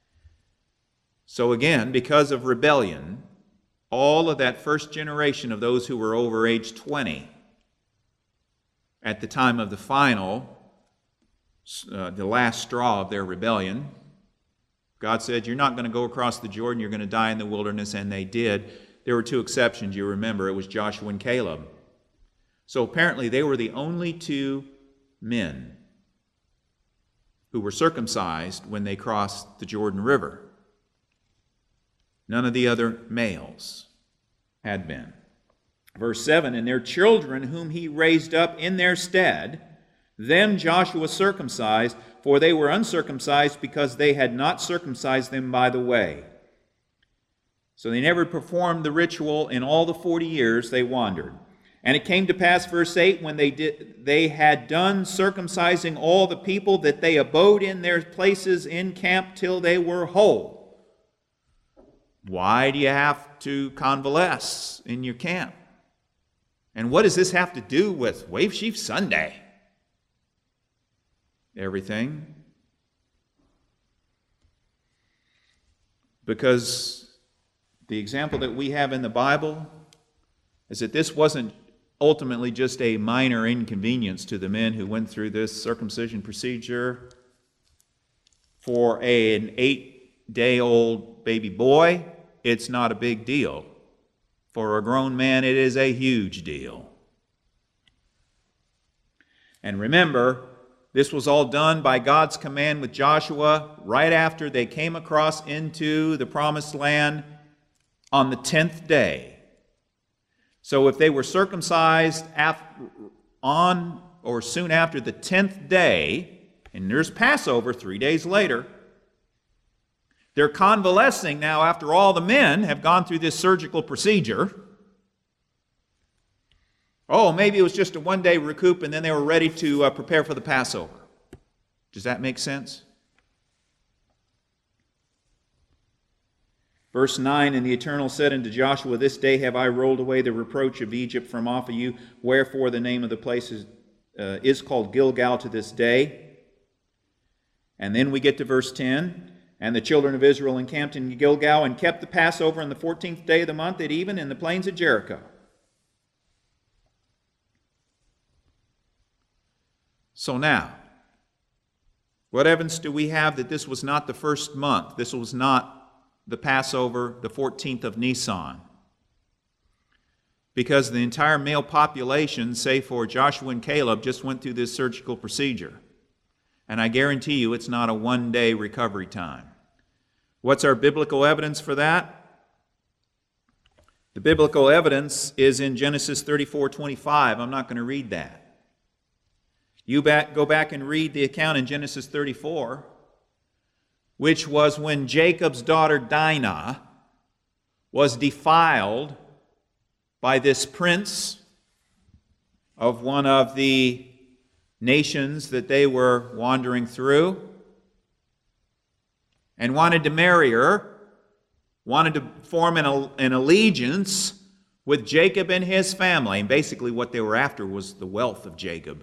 So again, because of rebellion, all of that first generation of those who were over age twenty at the time of the final, uh, the last straw of their rebellion, God said, you're not going to go across the Jordan, you're going to die in the wilderness, and they did. There were two exceptions, you remember. It was Joshua and Caleb. So apparently they were the only two men who were circumcised when they crossed the Jordan River. None of the other males had been. Verse seven, and their children whom he raised up in their stead, them Joshua circumcised, for they were uncircumcised because they had not circumcised them by the way. So they never performed the ritual in all the forty years they wandered. And it came to pass, verse eight, when they did, they had done circumcising all the people, that they abode in their places in camp till they were whole. Why do you have to convalesce in your camp? And what does this have to do with Wave Sheaf Sunday? Everything. Because the example that we have in the Bible is that this wasn't ultimately just a minor inconvenience to the men who went through this circumcision procedure. For a, an eight-day-old baby boy, it's not a big deal. For a grown man, it is a huge deal. And remember, this was all done by God's command with Joshua right after they came across into the promised land on the tenth day. So if they were circumcised on or soon after the tenth day, and there's Passover three days later, they're convalescing now after all the men have gone through this surgical procedure. Oh, maybe it was just a one-day recoup and then they were ready to uh, prepare for the Passover. Does that make sense? Verse nine, and the Eternal said unto Joshua, this day have I rolled away the reproach of Egypt from off of you, wherefore the name of the place is, uh, is called Gilgal to this day. And then we get to verse ten, and the children of Israel encamped in Gilgal and kept the Passover on the fourteenth day of the month at even in the plains of Jericho. So now, what evidence do we have that this was not the first month? This was not the Passover, the fourteenth of Nisan. Because the entire male population, say for Joshua and Caleb, just went through this surgical procedure. And I guarantee you it's not a one-day recovery time. What's our biblical evidence for that? The biblical evidence is in Genesis thirty-four twenty-five. I'm not going to read that. You back, go back and read the account in Genesis thirty-four, which was when Jacob's daughter Dinah was defiled by this prince of one of the nations that they were wandering through, and wanted to marry her, wanted to form an, an allegiance with Jacob and his family. And basically what they were after was the wealth of Jacob.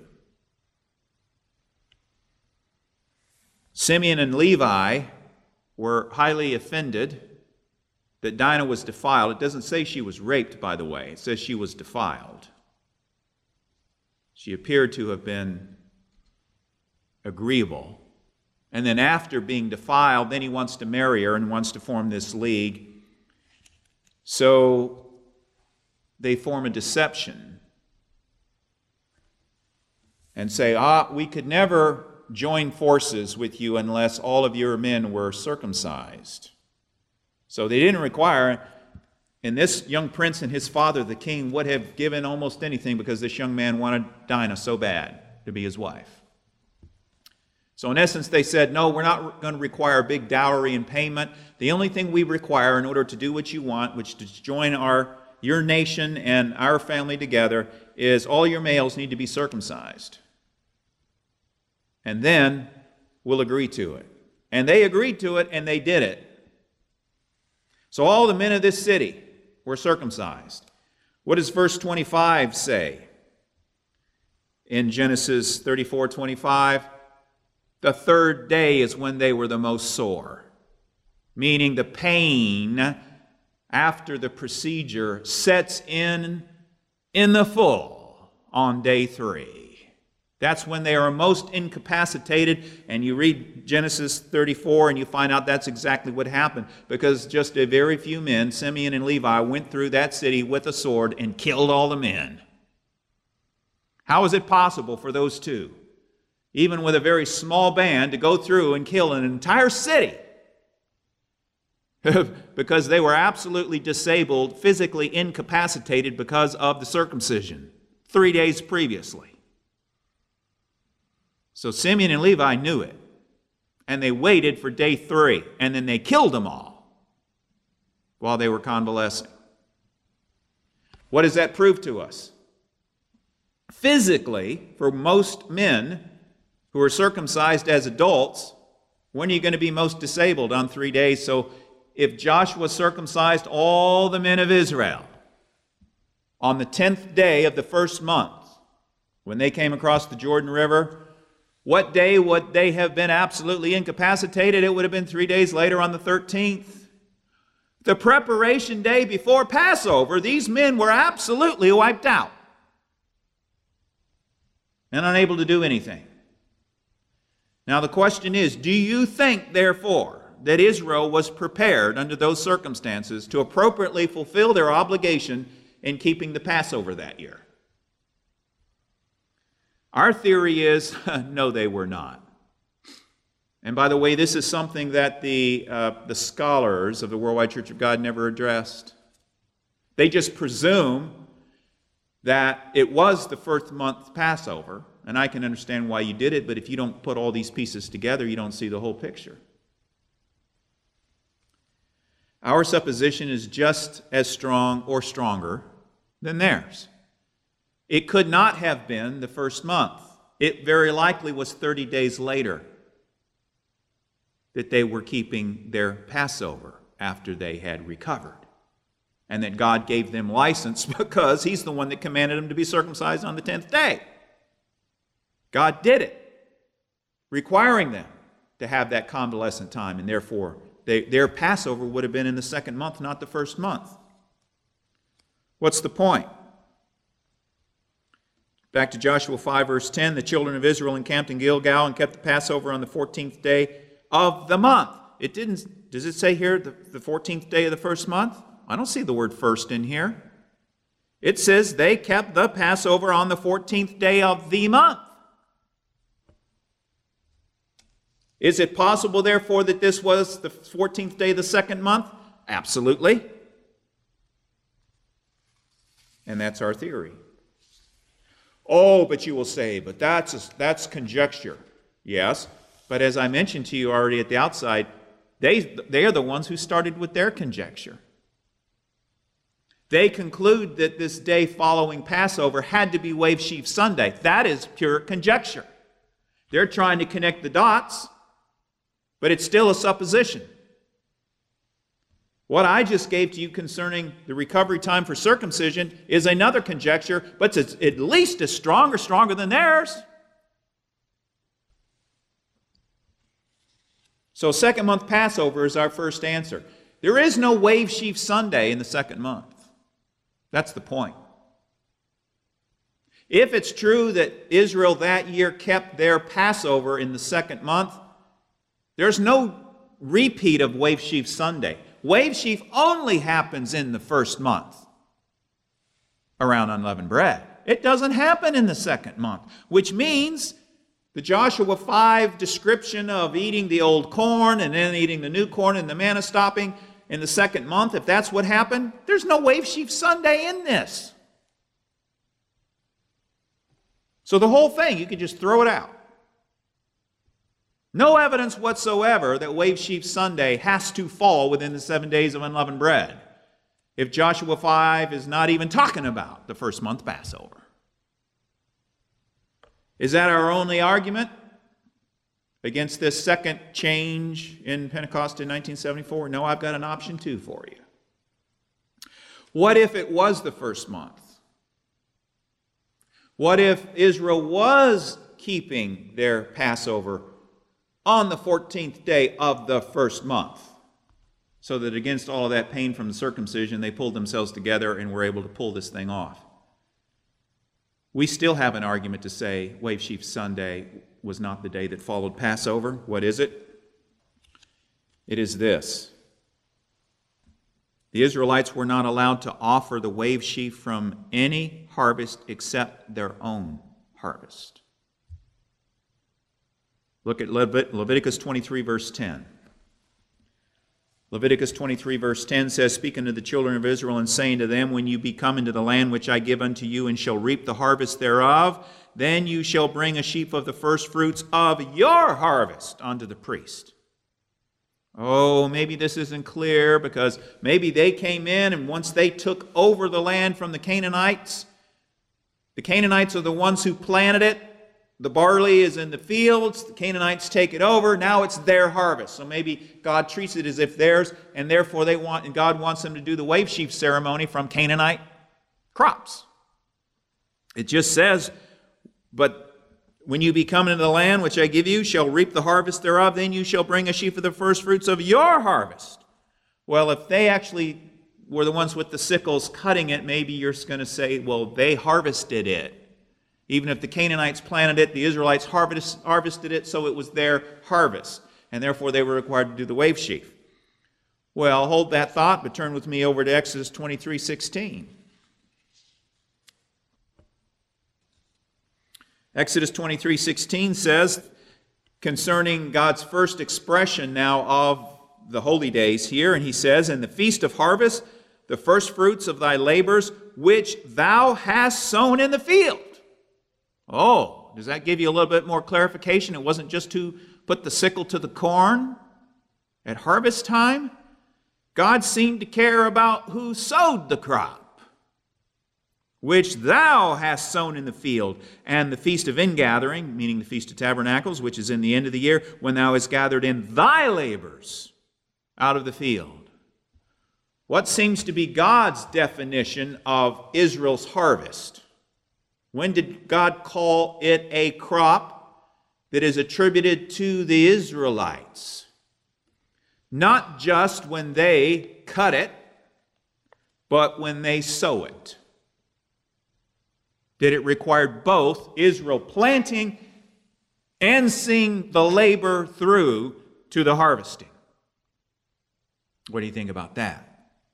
Simeon and Levi were highly offended that Dinah was defiled. It doesn't say she was raped, by the way. It says she was defiled. She appeared to have been agreeable. And then after being defiled, then he wants to marry her and wants to form this league. So they form a deception and say, ah, we could never join forces with you unless all of your men were circumcised. So they didn't require, and this young prince and his father, the king, would have given almost anything because this young man wanted Dinah so bad to be his wife. So in essence, they said, no, we're not going to require a big dowry and payment. The only thing we require in order to do what you want, which is to join our your nation and our family together, is all your males need to be circumcised. And then we'll agree to it. And they agreed to it, and they did it. So all the men of this city were circumcised. What does verse twenty-five say? In Genesis thirty-four twenty-five, the third day is when they were the most sore. Meaning the pain after the procedure sets in in the full on day three. That's when they are most incapacitated, and you read Genesis thirty-four and you find out that's exactly what happened, because just a very few men, Simeon and Levi, went through that city with a sword and killed all the men. How is it possible for those two, even with a very small band, to go through and kill an entire city? Because they were absolutely disabled, physically incapacitated because of the circumcision three days previously. So Simeon and Levi knew it, and they waited for day three, and then they killed them all while they were convalescing. What does that prove to us? Physically, for most men who are circumcised as adults, when are you going to be most disabled? On three days. So if Joshua circumcised all the men of Israel on the tenth day of the first month, when they came across the Jordan River, what day would they have been absolutely incapacitated? It would have been three days later on the thirteenth. The preparation day before Passover, these men were absolutely wiped out and unable to do anything. Now the question is, do you think, therefore, that Israel was prepared under those circumstances to appropriately fulfill their obligation in keeping the Passover that year? Our theory is, no, they were not. And by the way, this is something that the, uh, the scholars of the Worldwide Church of God never addressed. They just presume that it was the first month Passover, and I can understand why you did it, but if you don't put all these pieces together, you don't see the whole picture. Our supposition is just as strong or stronger than theirs. It could not have been the first month. It very likely was thirty days later that they were keeping their Passover after they had recovered, and that God gave them license because He's the one that commanded them to be circumcised on the tenth day. God did it, requiring them to have that convalescent time, and therefore they, their Passover would have been in the second month, not the first month. What's the point? Back to Joshua five, verse ten, the children of Israel encamped in Gilgal and kept the Passover on the fourteenth day of the month. It didn't, does it say here the, the fourteenth day of the first month? I don't see the word first in here. It says they kept the Passover on the fourteenth day of the month. Is it possible, therefore, that this was the fourteenth day of the second month? Absolutely. And that's our theory. Oh, but you will say, but that's, a, that's conjecture. Yes, but as I mentioned to you already at the outside, they, they are the ones who started with their conjecture. They conclude that this day following Passover had to be Wave Sheaf Sunday. That is pure conjecture. They're trying to connect the dots, but it's still a supposition. What I just gave to you concerning the recovery time for circumcision is another conjecture, but it's at least as strong or stronger than theirs. So second month Passover is our first answer. There is no Wave Sheaf Sunday in the second month. That's the point. If it's true that Israel that year kept their Passover in the second month, there's no repeat of Wave Sheaf Sunday. Wave Sheaf only happens in the first month around unleavened bread. It doesn't happen in the second month, which means the Joshua five description of eating the old corn and then eating the new corn and the manna stopping in the second month, if that's what happened, there's no Wave Sheaf Sunday in this. So the whole thing, you could just throw it out. No evidence whatsoever that Wave Sheaf Sunday has to fall within the seven days of unleavened bread, if Joshua five is not even talking about the first month Passover. Is that our only argument against this second change in Pentecost in nineteen seventy-four? No, I've got an option two for you. What if it was the first month? What if Israel was keeping their Passover on the fourteenth day of the first month, so that against all of that pain from the circumcision, they pulled themselves together and were able to pull this thing off? We still have an argument to say Wave Sheaf Sunday was not the day that followed Passover. What is it? It is this. The Israelites were not allowed to offer the wave sheaf from any harvest except their own harvest. Look at Levit- Leviticus twenty-three, verse ten. Leviticus twenty-three, verse ten says, speaking to the children of Israel and saying to them, when you be come into the land which I give unto you, and shall reap the harvest thereof, then you shall bring a sheaf of the first fruits of your harvest unto the priest. Oh, maybe this isn't clear, because maybe they came in, and once they took over the land from the Canaanites, the Canaanites are the ones who planted it. The barley is in the fields. The Canaanites take it over. Now it's their harvest. So maybe God treats it as if theirs, and therefore they want, and God wants them to do the wave sheaf ceremony from Canaanite crops. It just says, but when you be come into the land which I give you, shall reap the harvest thereof, then you shall bring a sheaf of the first fruits of your harvest. Well, if they actually were the ones with the sickles cutting it, maybe you're going to say, well, they harvested it. Even if the Canaanites planted it, the Israelites harvest, harvested it, so it was their harvest. And therefore they were required to do the wave sheaf. Well, hold that thought, but turn with me over to Exodus twenty-three sixteen. Exodus twenty-three sixteen says, concerning God's first expression now of the holy days here, and he says, in the feast of harvest, the first fruits of thy labors, which thou hast sown in the field. Oh, does that give you a little bit more clarification? It wasn't just to put the sickle to the corn at harvest time. God seemed to care about who sowed the crop, which thou hast sown in the field, and the feast of ingathering, meaning the Feast of Tabernacles, which is in the end of the year, when thou hast gathered in thy labors out of the field. What seems to be God's definition of Israel's harvest? When did God call it a crop that is attributed to the Israelites? Not just when they cut it, but when they sow it. Did it require both Israel planting and seeing the labor through to the harvesting? What do you think about that?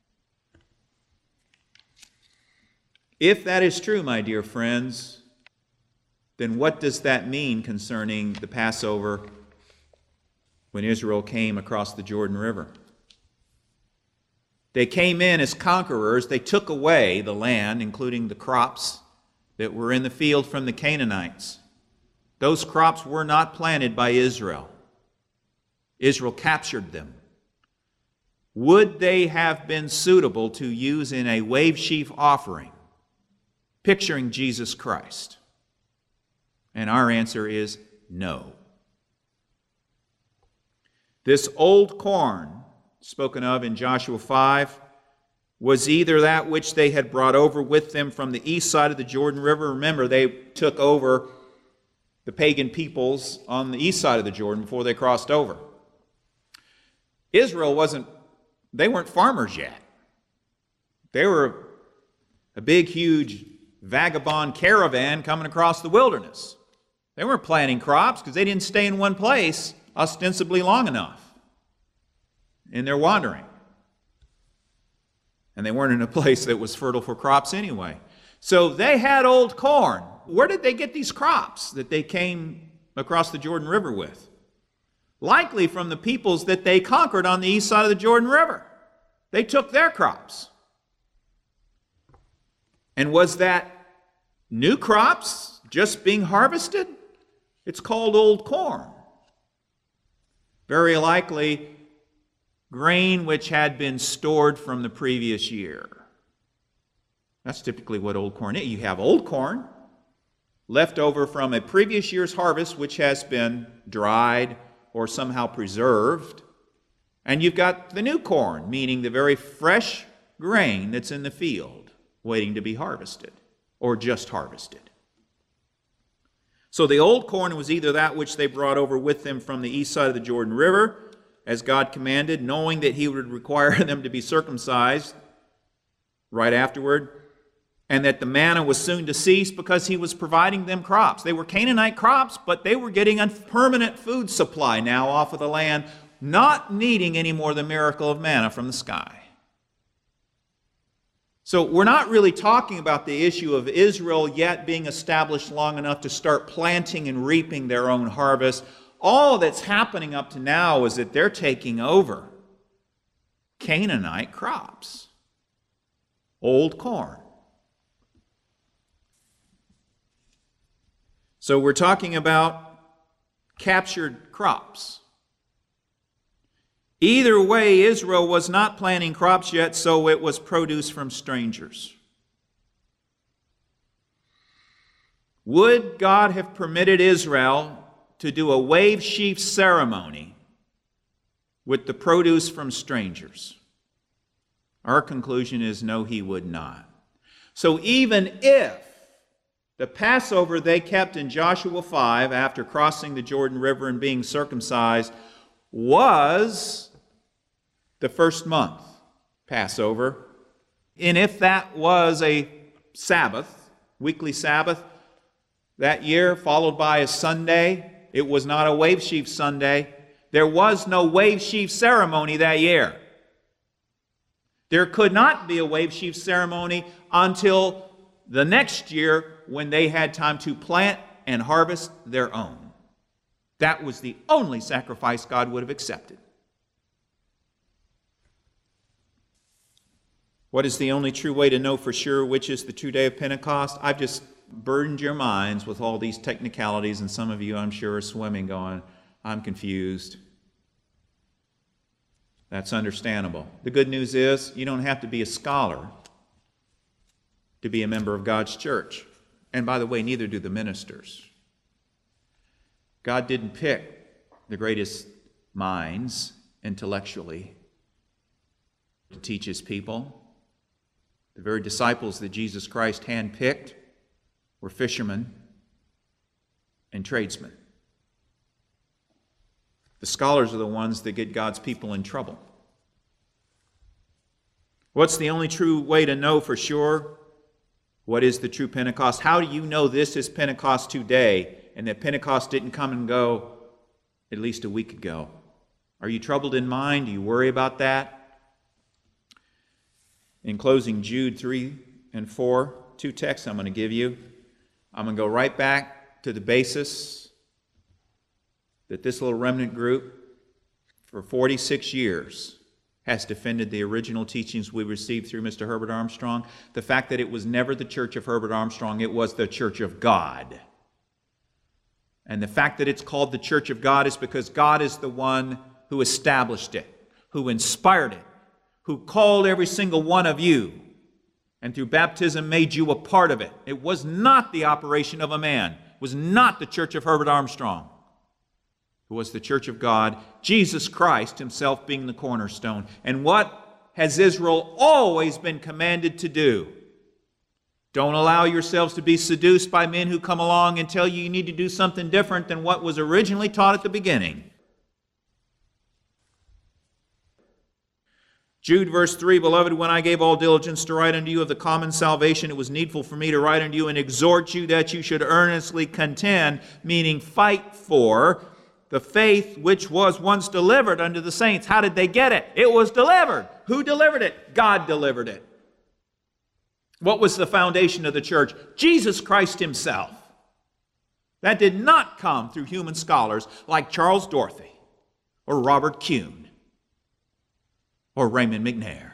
If that is true, my dear friends, then what does that mean concerning the Passover when Israel came across the Jordan River? They came in as conquerors. They took away the land, including the crops that were in the field from the Canaanites. Those crops were not planted by Israel. Israel captured them. Would they have been suitable to use in a wave sheaf offering, picturing Jesus Christ? And our answer is no. This old corn spoken of in Joshua five was either that which they had brought over with them from the east side of the Jordan River. Remember, they took over the pagan peoples on the east side of the Jordan before they crossed over. Israel wasn't, they weren't farmers yet. They were a big, huge vagabond caravan coming across the wilderness. They weren't planting crops because they didn't stay in one place ostensibly long enough in their wandering. And they weren't in a place that was fertile for crops anyway. So they had old corn. Where did they get these crops that they came across the Jordan River with? Likely from the peoples that they conquered on the east side of the Jordan River. They took their crops. And was that new crops just being harvested? It's called old corn. Very likely grain which had been stored from the previous year. That's typically what old corn is. You have old corn left over from a previous year's harvest which has been dried or somehow preserved. And you've got the new corn, meaning the very fresh grain that's in the field, waiting to be harvested, or just harvested. So the old corn was either that which they brought over with them from the east side of the Jordan River, as God commanded, knowing that he would require them to be circumcised right afterward, and that the manna was soon to cease because he was providing them crops. They were Canaanite crops, but they were getting a permanent food supply now off of the land, not needing any more the miracle of manna from the sky. So we're not really talking about the issue of Israel yet being established long enough to start planting and reaping their own harvest. All that's happening up to now is that they're taking over Canaanite crops, old corn. So we're talking about captured crops. Either way, Israel was not planting crops yet, so it was produce from strangers. Would God have permitted Israel to do a wave sheaf ceremony with the produce from strangers? Our conclusion is no, he would not. So even if the Passover they kept in Joshua five after crossing the Jordan River and being circumcised was the first month Passover, and if that was a Sabbath, weekly Sabbath that year, followed by a Sunday, it was not a wave sheaf Sunday. There was no wave sheaf ceremony that year. There could not be a wave sheaf ceremony until the next year when they had time to plant and harvest their own. That was the only sacrifice God would have accepted. What is the only true way to know for sure which is the true day of Pentecost? I've just burdened your minds with all these technicalities, and some of you, I'm sure, are swimming going, I'm confused. That's understandable. The good news is you don't have to be a scholar to be a member of God's church. And by the way, neither do the ministers. God didn't pick the greatest minds intellectually to teach his people. The very disciples that Jesus Christ handpicked were fishermen and tradesmen. The scholars are the ones that get God's people in trouble. What's the only true way to know for sure what is the true Pentecost? How do you know this is Pentecost today and that Pentecost didn't come and go at least a week ago? Are you troubled in mind? Do you worry about that? In closing, Jude three and four, two texts I'm going to give you. I'm going to go right back to the basis that this little remnant group for forty-six years has defended the original teachings we received through Mister Herbert Armstrong. The fact that it was never the church of Herbert Armstrong, it was the church of God. And the fact that it's called the church of God is because God is the one who established it, who inspired it, who called every single one of you, and through baptism made you a part of it. It was not the operation of a man. It was not the church of Herbert Armstrong. It was the church of God, Jesus Christ himself being the cornerstone. And what has Israel always been commanded to do? Don't allow yourselves to be seduced by men who come along and tell you you need to do something different than what was originally taught at the beginning. Jude verse three, Beloved, when I gave all diligence to write unto you of the common salvation, it was needful for me to write unto you and exhort you that you should earnestly contend, meaning fight for, the faith which was once delivered unto the saints. How did they get it? It was delivered. Who delivered it? God delivered it. What was the foundation of the church? Jesus Christ himself. That did not come through human scholars like Charles Dorothy or Robert Kuhn or Raymond McNair.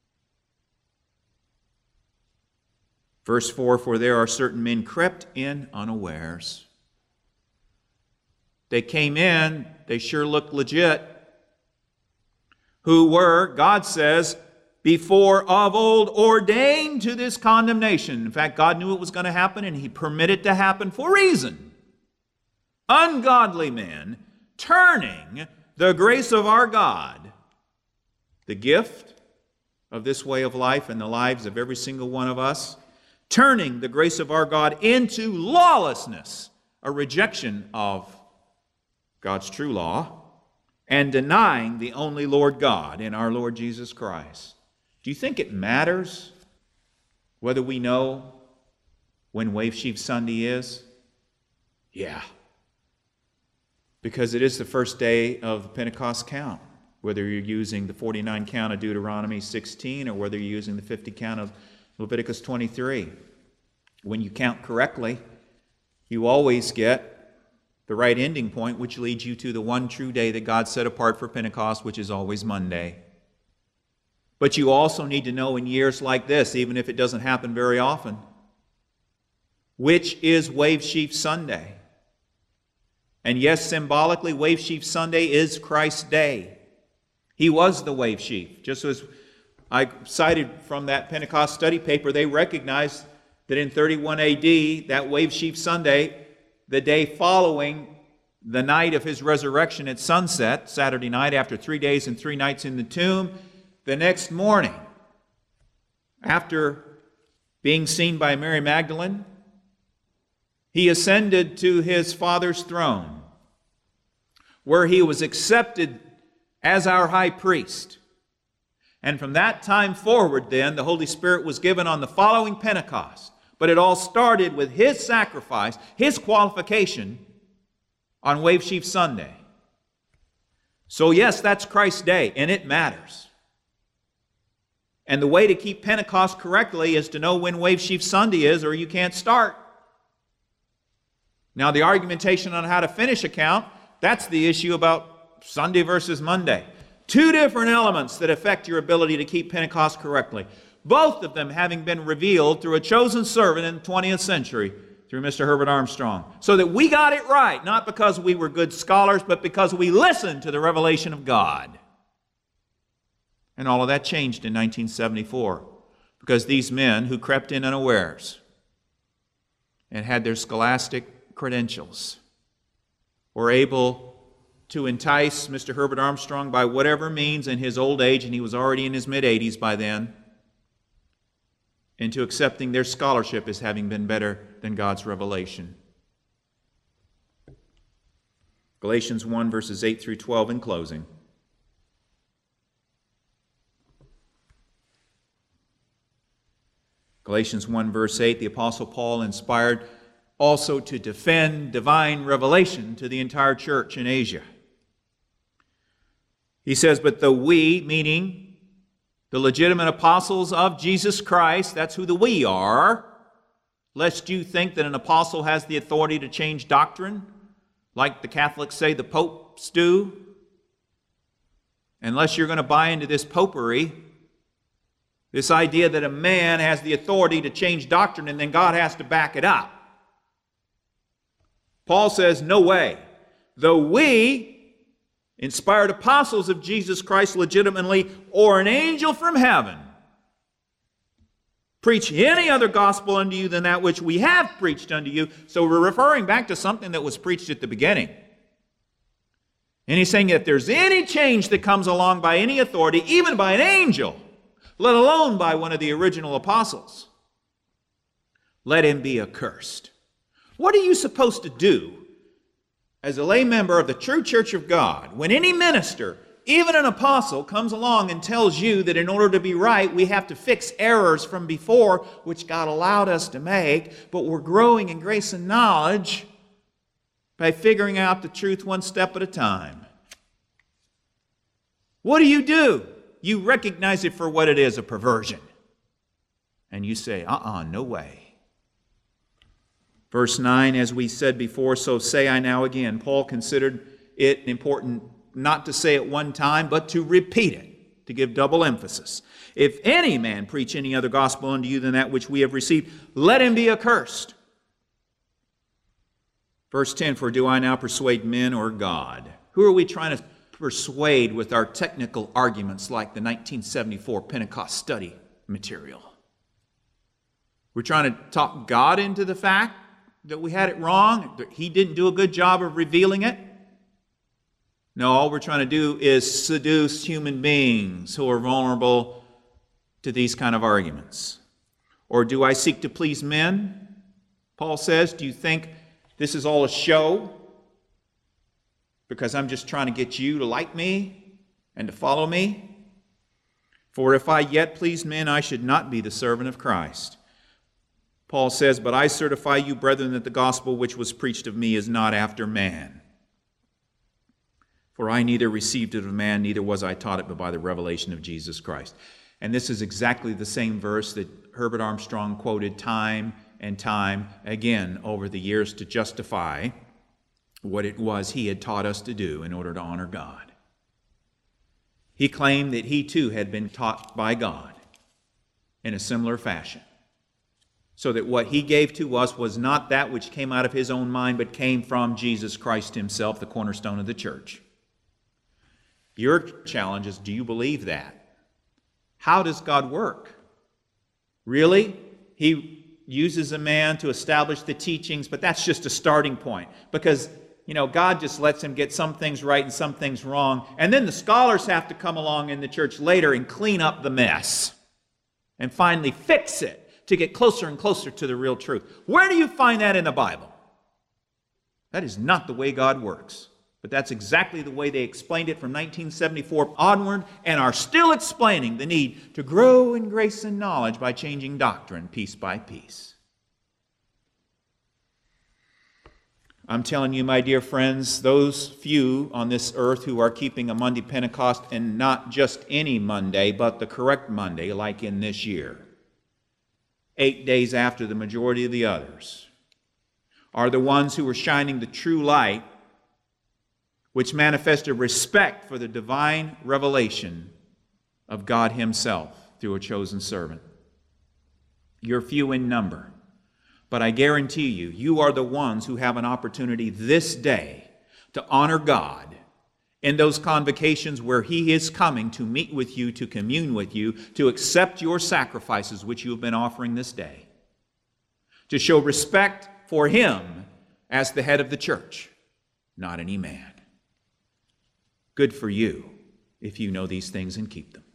Verse four, For there are certain men crept in unawares. They came in, they sure looked legit, who were, God says, before of old ordained to this condemnation. In fact, God knew it was going to happen, and he permitted it to happen for a reason. Ungodly men turning the grace of our God, the gift of this way of life in the lives of every single one of us, turning the grace of our God into lawlessness, a rejection of God's true law, and denying the only Lord God in our Lord Jesus Christ. Do you think it matters whether we know when Wave Sheaf Sunday is? Yeah. Because it is the first day of the Pentecost count, whether you're using the forty-nine count of Deuteronomy sixteen or whether you're using the fifty count of Leviticus twenty-three. When you count correctly, you always get the right ending point, which leads you to the one true day that God set apart for Pentecost, which is always Monday. But you also need to know in years like this, even if it doesn't happen very often, which is Wave Sheaf Sunday. And yes, symbolically, Wave Sheaf Sunday is Christ's day. He was the wave sheaf. Just as I cited from that Pentecost study paper, they recognized that in thirty-one A D, that Wave Sheaf Sunday, the day following the night of his resurrection at sunset, Saturday night, after three days and three nights in the tomb, the next morning, after being seen by Mary Magdalene, he ascended to his Father's throne, where he was accepted as our high priest. And from that time forward, then, the Holy Spirit was given on the following Pentecost. But it all started with his sacrifice, his qualification on Wave Sheaf Sunday. So yes, that's Christ's day, and it matters. And the way to keep Pentecost correctly is to know when Wave Sheaf Sunday is, or you can't start. Now, the argumentation on how to finish a count, that's the issue about Sunday versus Monday. Two different elements that affect your ability to keep Pentecost correctly. Both of them having been revealed through a chosen servant in the twentieth century, through Mister Herbert Armstrong. So that we got it right, not because we were good scholars, but because we listened to the revelation of God. And all of that changed in nineteen seventy-four, because these men who crept in unawares and had their scholastic credentials were able to entice Mister Herbert Armstrong by whatever means in his old age, and he was already in his mid-eighties by then, into accepting their scholarship as having been better than God's revelation. Galatians one, verses eight through twelve in closing. Galatians one, verse eight, the Apostle Paul inspired also to defend divine revelation to the entire church in Asia. He says, but though we, meaning the legitimate apostles of Jesus Christ, that's who the we are, lest you think that an apostle has the authority to change doctrine, like the Catholics say the popes do. Unless you're going to buy into this popery, this idea that a man has the authority to change doctrine and then God has to back it up. Paul says, no way. Though we, inspired apostles of Jesus Christ legitimately, or an angel from heaven, preach any other gospel unto you than that which we have preached unto you. So we're referring back to something that was preached at the beginning. And he's saying that if there's any change that comes along by any authority, even by an angel, let alone by one of the original apostles, let him be accursed. What are you supposed to do as a lay member of the true church of God when any minister, even an apostle, comes along and tells you that in order to be right, we have to fix errors from before, which God allowed us to make, but we're growing in grace and knowledge by figuring out the truth one step at a time? What do you do? You recognize it for what it is, a perversion. And you say, uh-uh, no way. Verse nine, as we said before, so say I now again. Paul considered it important not to say it one time, but to repeat it, to give double emphasis. If any man preach any other gospel unto you than that which we have received, let him be accursed. Verse ten, for do I now persuade men or God? Who are we trying to persuade with our technical arguments like the nineteen seventy-four Pentecost study material? We're trying to talk God into the fact that we had it wrong, that He didn't do a good job of revealing it. No, all we're trying to do is seduce human beings who are vulnerable to these kind of arguments. Or do I seek to please men? Paul says, do you think this is all a show? Because I'm just trying to get you to like me and to follow me? For if I yet please men, I should not be the servant of Christ. Paul says, "But I certify you, brethren, that the gospel which was preached of me is not after man. For I neither received it of man, neither was I taught it, but by the revelation of Jesus Christ." And this is exactly the same verse that Herbert Armstrong quoted time and time again over the years to justify what it was he had taught us to do in order to honor God. He claimed that he too had been taught by God in a similar fashion, so that what he gave to us was not that which came out of his own mind, but came from Jesus Christ himself, the cornerstone of the church. Your challenge is, do you believe that? How does God work? Really? He uses a man to establish the teachings, but that's just a starting point. Because, you know, God just lets him get some things right and some things wrong. And then the scholars have to come along in the church later and clean up the mess and finally fix it to get closer and closer to the real truth. Where do you find that in the Bible? That is not the way God works. But that's exactly the way they explained it from nineteen seventy-four onward, and are still explaining the need to grow in grace and knowledge by changing doctrine piece by piece. I'm telling you, my dear friends, those few on this earth who are keeping a Monday Pentecost, and not just any Monday, but the correct Monday, like in this year, eight days after the majority of the others, are the ones who are shining the true light, which manifest a respect for the divine revelation of God himself through a chosen servant. You're few in number, but I guarantee you, you are the ones who have an opportunity this day to honor God in those convocations where he is coming to meet with you, to commune with you, to accept your sacrifices which you have been offering this day, to show respect for him as the head of the church, not any man. Good for you if you know these things and keep them.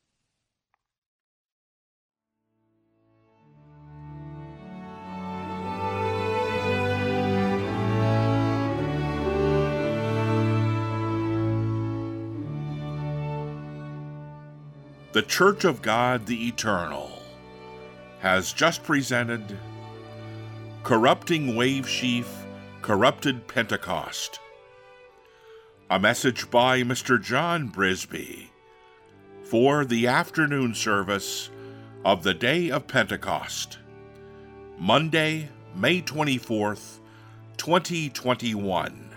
The Church of God the Eternal has just presented Corrupting Wave Sheaf, Corrupted Pentecost, a message by Mister John Brisby for the afternoon service of the day of Pentecost, Monday, May twenty-fourth, twenty twenty-one.